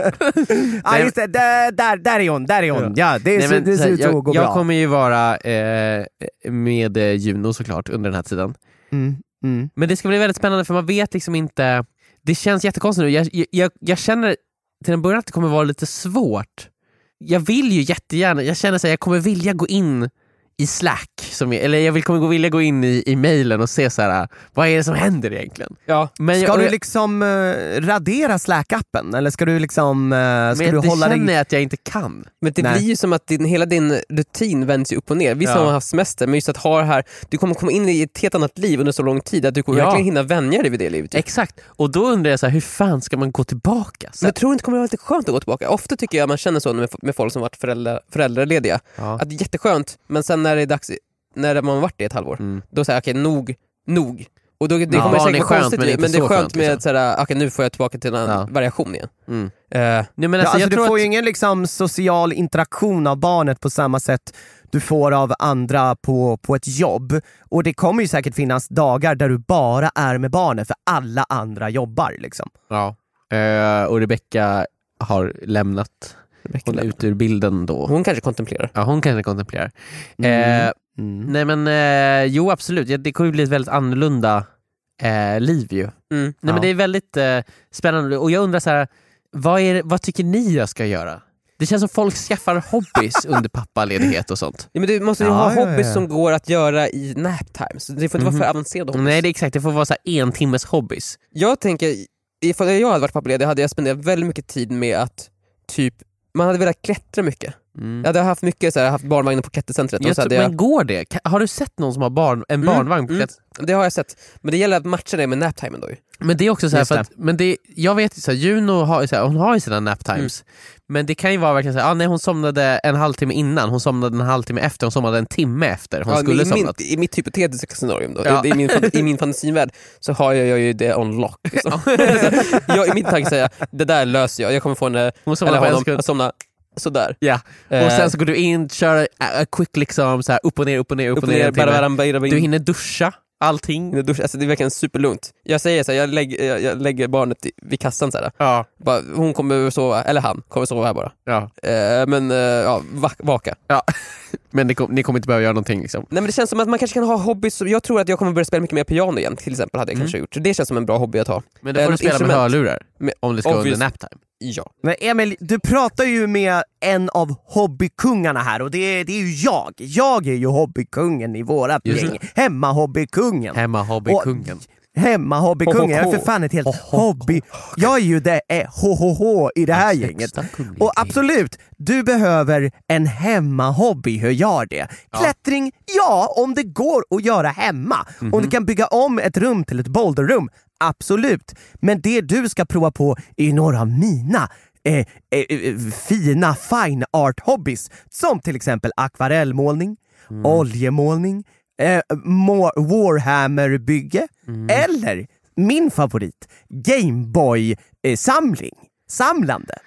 Ja just det, där, där, där är hon, där är hon. Ja, det, Nej, ser- men, det så ser här, ut att gå jag, jag bra. kommer ju vara eh, med eh, Juno såklart under den här tiden. Mm, mm. Men det ska bli väldigt spännande för man vet liksom inte. Det känns jättekonstigt nu. Jag, jag, jag känner till en början att det kommer vara lite svårt. Jag vill ju jättegärna, jag känner så här, jag kommer vilja gå in i Slack som är, eller jag vill kommer gå vilja gå in i, i mailen och se så här, vad är det som händer egentligen? Ja. Men Ska jag, och du jag, liksom uh, radera Slack-appen? Eller ska du liksom uh, ska men du det hålla känner dig... jag att jag inte kan. Men det Nej. blir ju som att din, hela din rutin vänds ju upp och ner. Vissa Ja. har haft semester, men just att ha det här, du kommer komma in i ett helt annat liv under så lång tid att du kommer Ja. verkligen hinna vänja dig vid det livet. Exakt, och då undrar jag så här, hur fan ska man gå tillbaka? Så Men jag tror inte det kommer vara lite skönt att gå tillbaka. Ofta tycker jag man känner så med, med folk som varit föräldrar, föräldralediga. ja. Att det är jätteskönt, men sen när det är dags, när man har varit det ett halvår, Mm. då säger jag okej, nog, nog. Och då, det Ja, kommer barn är säkert vara skönt, konstigt, men men, inte men det är så skönt, skönt, med liksom. såhär, okej nu får jag tillbaka till en Ja. variation igen. Mm. Eh, Nej, men Ja, alltså, alltså, jag du tror får att, ju ingen liksom, social interaktion av barnet på samma sätt du får av andra på, på ett jobb. Och det kommer ju säkert finnas dagar där du bara är med barnet för alla andra jobbar. Liksom. ja. Eh, och Rebecca har lämnat. Rebecca Hon är lämnar. ute ur bilden då. Hon kanske kontemplerar. Ja, hon kanske kontemplerar. Mm. Eh, Mm. nej men, eh, jo absolut. Ja, det kommer ju bli ett väldigt annorlunda eh, liv ju. Mm. Nej Ja. men det är väldigt eh, spännande. Och jag undrar så här, vad, är, vad tycker ni jag ska göra? Det känns som folk skaffar hobbies under pappaledighet och sånt. Ja, men du måste ju Ja, ha ja, hobbies ja. som går att göra i nap times. Det får inte Mhm. vara för avancerade hobbies. Nej det är exakt, det får vara så här en timmes hobbies. Jag tänker, ifall jag hade varit pappaledig hade jag spenderat väldigt mycket tid med att typ, man hade velat klättra mycket. Mm. Jag hade haft mycket så här, haft barnvagnar på klättercentret. Och Jag så tror, hade jag, men går det? Ka- Har du sett någon som har barn, en Mm, barnvagn på mm. klätt- det har jag sett. Men det gäller att matcha det med naptimen då ju. Men det är också så här, Just för att, men det, jag vet ju så här, Juno har ju så här, hon har ju sina nap times. Men det kan ju vara verkligen så här, ah, nej, hon somnade en halvtimme innan, hon somnade en halvtimme efter, hon somnade en timme efter hon Ja, skulle men i, min, somnat. I mitt hypotetiska scenario då, Ja. i, min, i min fantasivärld så har jag, jag ju det on lock. Liksom. så, jag, I min tanke säger jag, det där löser jag. Jag kommer få en, Hon somnade eller på en honom sekund. att somna sådär. Ja. Och Eh, sen så går du in, kör a, a quick liksom så här, upp och ner, upp och ner, upp, upp och ner, en timme. bara, bara, bara, Du hinner duscha, allting. Alltså, det är verkligen superlugnt. Jag säger så här, jag, lägger, jag, jag lägger barnet i, vid kassan så här. Ja, Bara, hon kommer sova, eller han kommer sova här bara. ja. Eh, men eh, ja, va, vaka. Men ni, kom, ni kommer inte behöva göra någonting liksom. Nej, men det känns som att man kanske kan ha hobbys. Jag tror att jag kommer börja spela mycket mer piano igen, till exempel hade jag Mm. kanske gjort. Så det känns som en bra hobby att ha. Men då får Eh, du något spela med instrument. hörlurar Med- om det ska obvious. under naptime. Ja. Men Emil, du pratar ju med en av hobbykungarna här och det, det är ju jag. Jag är ju hobbykungen i vårat Just gäng. Hemma-hobbykungen. Hemma hobbykungen. Hemma-hobbykungen. Jag är för fan ett helt hobby. Jag är ju det är H H H i det här gänget. Och absolut, du behöver en hemma-hobby. Hur gör det? Ja. Klättring, ja, om det går att göra hemma. Om du kan bygga om ett rum till ett boulderrum, absolut. Men det du ska prova på är några av mina eh, eh, eh, fina fine art hobbies. Som till exempel akvarellmålning, oljemålning, eh, Mo- Warhammer-bygge eller min favorit, Gameboy-samling. Samlande.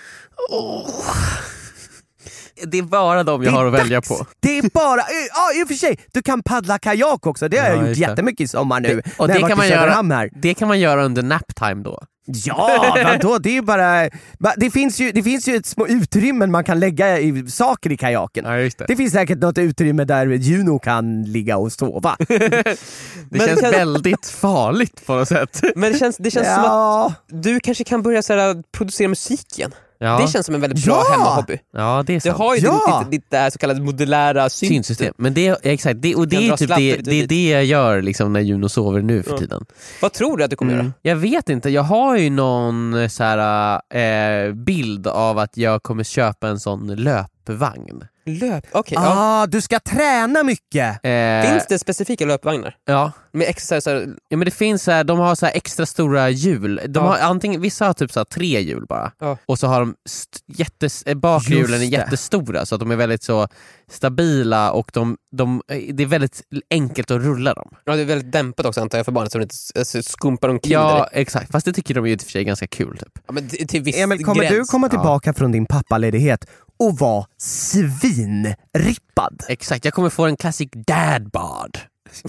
Det är bara de jag Det är har att välja dags. på. Det är bara, ja i och för sig, du kan paddla kajak också. Det har Ja, jag gjort just det. jättemycket i sommar nu. Det- och när det jag kan varit i man göra- Söderhamn här. Det kan man göra under naptime då. Ja, vadå? Det är ju bara... ba- Det finns ju, det finns ju ett små utrymmen man kan lägga i saker i kajaken. Ja, just det. Det finns säkert något utrymme där Juno kan ligga och sova. Det Men känns kan- väldigt farligt på något sätt. Men det känns, det känns som att Ja, du kanske kan börja så här, producera musik igen. Ja, Det känns som en väldigt bra Ja! hemmahobby. ja det är Du sant. har ju Ja! ditt, ditt, ditt där så kallade modulära synt. Synsystem. Men det är exakt, det, och det Kan är dra typ slattar det, lite det är dit. det jag gör liksom när Juno sover nu för Ja. tiden. Vad tror du att du kommer Mm. göra? Jag vet inte, jag har ju någon så här, eh, bild av att jag kommer köpa en sån löpvagn. Löp, okej. Okay, ja. ah, du ska träna mycket. Eh, Finns det specifika löpvagnar? Ja. Med extra så här, Ja, men det finns så här, de har så här extra stora hjul. De Ja. har antingen, vissa har typ så här tre hjul bara. Ja. Och så har de st- jättes, eh, bakhjulen är Just det. jättestora så att de är väldigt så stabila och de, de, det är väldigt enkelt att rulla dem. ja, det är väldigt dämpat också antar jag för barnet så de inte alltså, skumpar omkring Ja, där. exakt. Fast det tycker de ju i och för sig är ganska kul typ. Ja, men till, till viss Emil, kommer gräns. du komma tillbaka från din pappaledighet och vara svinrippad? Exakt, jag kommer få en classic dad bod.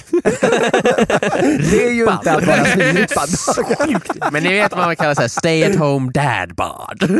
Det är ju inte att vara svinrippad. Men ni vet vad man kallar så här, stay at home dad bod.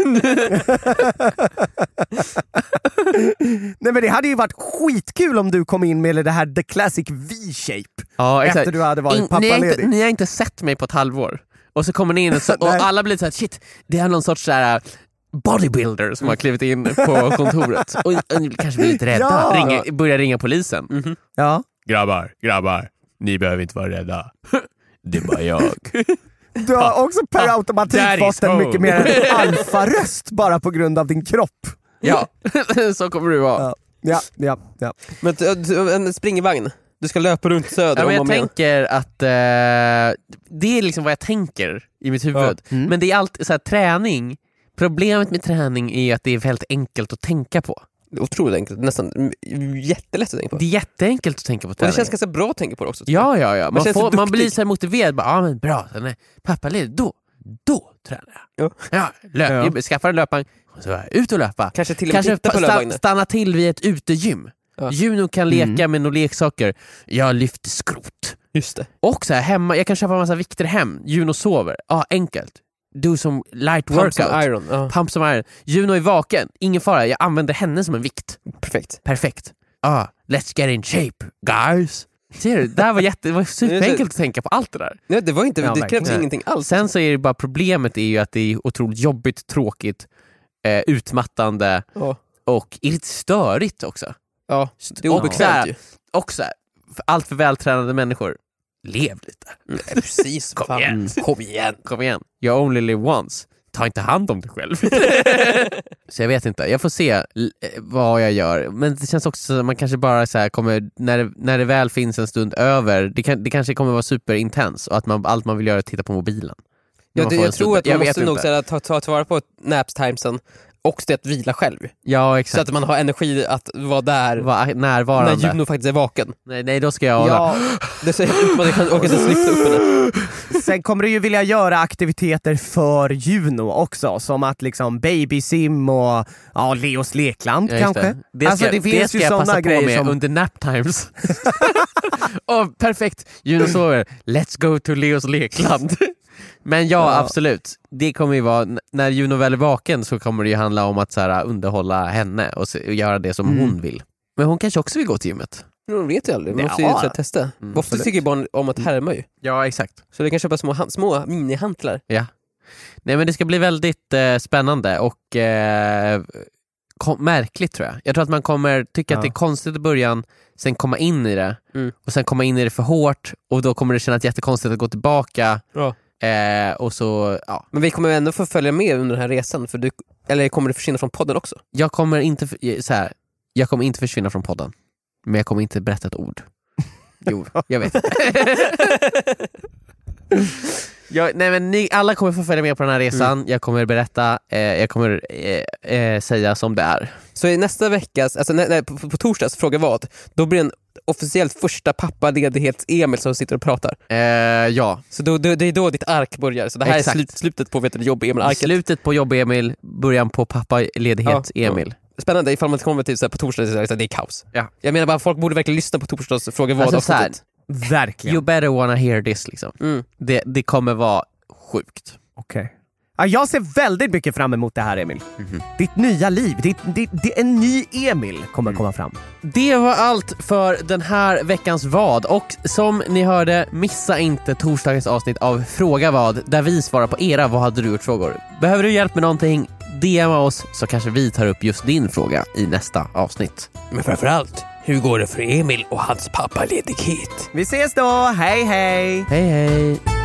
Nej, men det hade ju varit skitkul om du kom in med det här the classic V-shape. Ja, exakt. Efter du hade varit In, ni, har inte, pappaledig. ni har inte sett mig på ett halvår. Och så kommer ni in och, så, och Nej. alla blir så här, shit, det är någon sorts så här bodybuilder som har klivit in på kontoret. Och, och ni kanske blir lite rädda. Ja. Ringa, börjar ringa polisen. Mhm. Ja. Grabbar, grabbar, ni behöver inte vara rädda. Det är bara jag. Du har också per automatik Daddy's fått en home. mycket mer en alfaröst bara på grund av din kropp. Ja, så kommer du vara. Ja, ja, ja. ja. Men du- du- en springvagn. Du ska löpa runt söder Ja, men om jag och om igen. tänker att eh, det är liksom vad jag tänker i mitt huvud. Ja. Mm. Men det är alltid så här, träning. Problemet med träning är att det är väldigt enkelt att tänka på. Det är otroligt enkelt, nästan mm, jättelätt att tänka på. Det är jätteenkelt att tänka på Och träning. det känns ganska bra att tänka på det också. tror jag. Ja, ja, ja. Man, känns så får, man duktig. blir så här motiverad. Bara, ja, men bra, sen är pappa ledig. Då, då tränar jag. Ja. Ja, löp, Ja. Skaffa en löpning och så ut och löpa. Kanske till och med Kanske titta på sta- löpvagnen. stanna till vid ett utegym. Ja. Juno kan leka Mm. med några leksaker. Jag lyfter skrot. Just det. Och så här, hemma, jag kan köpa en massa vikter hem. Juno sover. Ja, enkelt. Do some light Pump workout. som iron. Ja. Pump som iron. Juno är vaken. Ingen fara. Jag använder henne som en vikt. Perfekt. Perfekt. Ah, let's get in shape, guys. Ser du? Det här var, jätte, det var superenkelt att tänka på allt det där. Nej, det var inte, Ja, det krävs verkligen. ingenting alls. Sen så är det bara problemet är ju att det är otroligt jobbigt, tråkigt, eh, utmattande Ja. och lite störigt också. Ja, det är Och obekvämt så här, ju. Och så här, för allt för vältränade människor, lev lite. Nej, precis. Kom fan. igen. Kom igen. Kom igen. You only live once. Ta inte hand om dig själv. Så jag vet inte, jag får se l- eh, vad jag gör. Men det känns också som att man kanske bara så här kommer, när det, när det väl finns en stund över, det, kan, det kanske kommer vara superintens och att man, allt man vill göra är att titta på mobilen. När Ja, man det, får en jag tror stund. att man Jag vet måste nog inte. så här, ta, ta tillvara på napstimesen och det att vila själv. Ja, Så exakt. att man har energi att vara där Vara när närvarande. Juno faktiskt är vaken. Nej, nej, då ska jag hålla. Ja, Det ser helt ut som att jag kan orka så lyfta upp henne. sen kommer du ju vilja göra aktiviteter för Juno också, som att liksom babysim och ja, Leos lekland Ja, just kanske. det. Det ska, Alltså, det det finns ska ju jag såna passa på grejer med som... under nap times. oh, perfekt, Juno sover. Let's go to Leos lekland. Men ja, Ja. absolut. Det kommer ju vara, n- när Juno väl är vaken så kommer det ju handla om att så här, underhålla henne och, se, och göra det som Mm. hon vill. Men hon kanske också vill gå till gymmet. Man vet ju aldrig, man måste ju Ja. så här, testa. Mm, Ofta absolut. tycker barn om att härma ju. Ja, exakt. Så det kan köpa små, han- små minihantlar. Ja. Nej, men det ska bli väldigt eh, spännande och eh, kom, märkligt tror jag. Jag tror att man kommer tycka Ja. att det är konstigt i början, sen komma in i det Mm. och sen komma in i det för hårt och då kommer det kännas jättekonstigt att gå tillbaka Ja. eh, och så, ja. Men vi kommer ändå få följa med under den här resan, för du, eller kommer du försvinna från podden också? Jag kommer inte för- så här, jag kommer inte försvinna från podden, men jag kommer inte berätta ett ord. Jo, jag vet inte. jag, nej men ni, alla kommer få följa med på den här resan. Mm. Jag kommer berätta, eh, jag kommer eh, eh, säga som det är. Så i nästa veckas, alltså nej, nej, på, på torsdags, fråga vad, då blir det en officiellt första pappaledighets-Emil som sitter och pratar. Eh, ja, Så då, det, det är då ditt ark börjar, så det här Exakt. är slut, slutet på vet du, jobb-Emil-arket. slutet på jobb-Emil, början på pappa-ledighet-Emil. Spännande ifall man kommer till så här, på torsdag, så här, det är kaos. Ja. Jag menar bara, folk borde verkligen lyssna på torsdags fråga vad Alltså, så här, avsnittet. Verkligen. You better wanna hear this liksom. Mm. Det, det kommer vara sjukt. Okej. Ja, jag ser väldigt mycket fram emot det här, Emil. Ditt nya liv, ditt, ditt, ditt, en ny Emil kommer komma fram. Det var allt för den här veckans vad, och som ni hörde, missa inte torsdagens avsnitt av Fråga vad, där vi svarar på era vad hade du gjort frågor. Behöver du hjälp med någonting, D M oss så kanske vi tar upp just din fråga i nästa avsnitt. Men framförallt, hur går det för Emil och hans pappaledighet? Vi ses då, hej hej! Hej hej!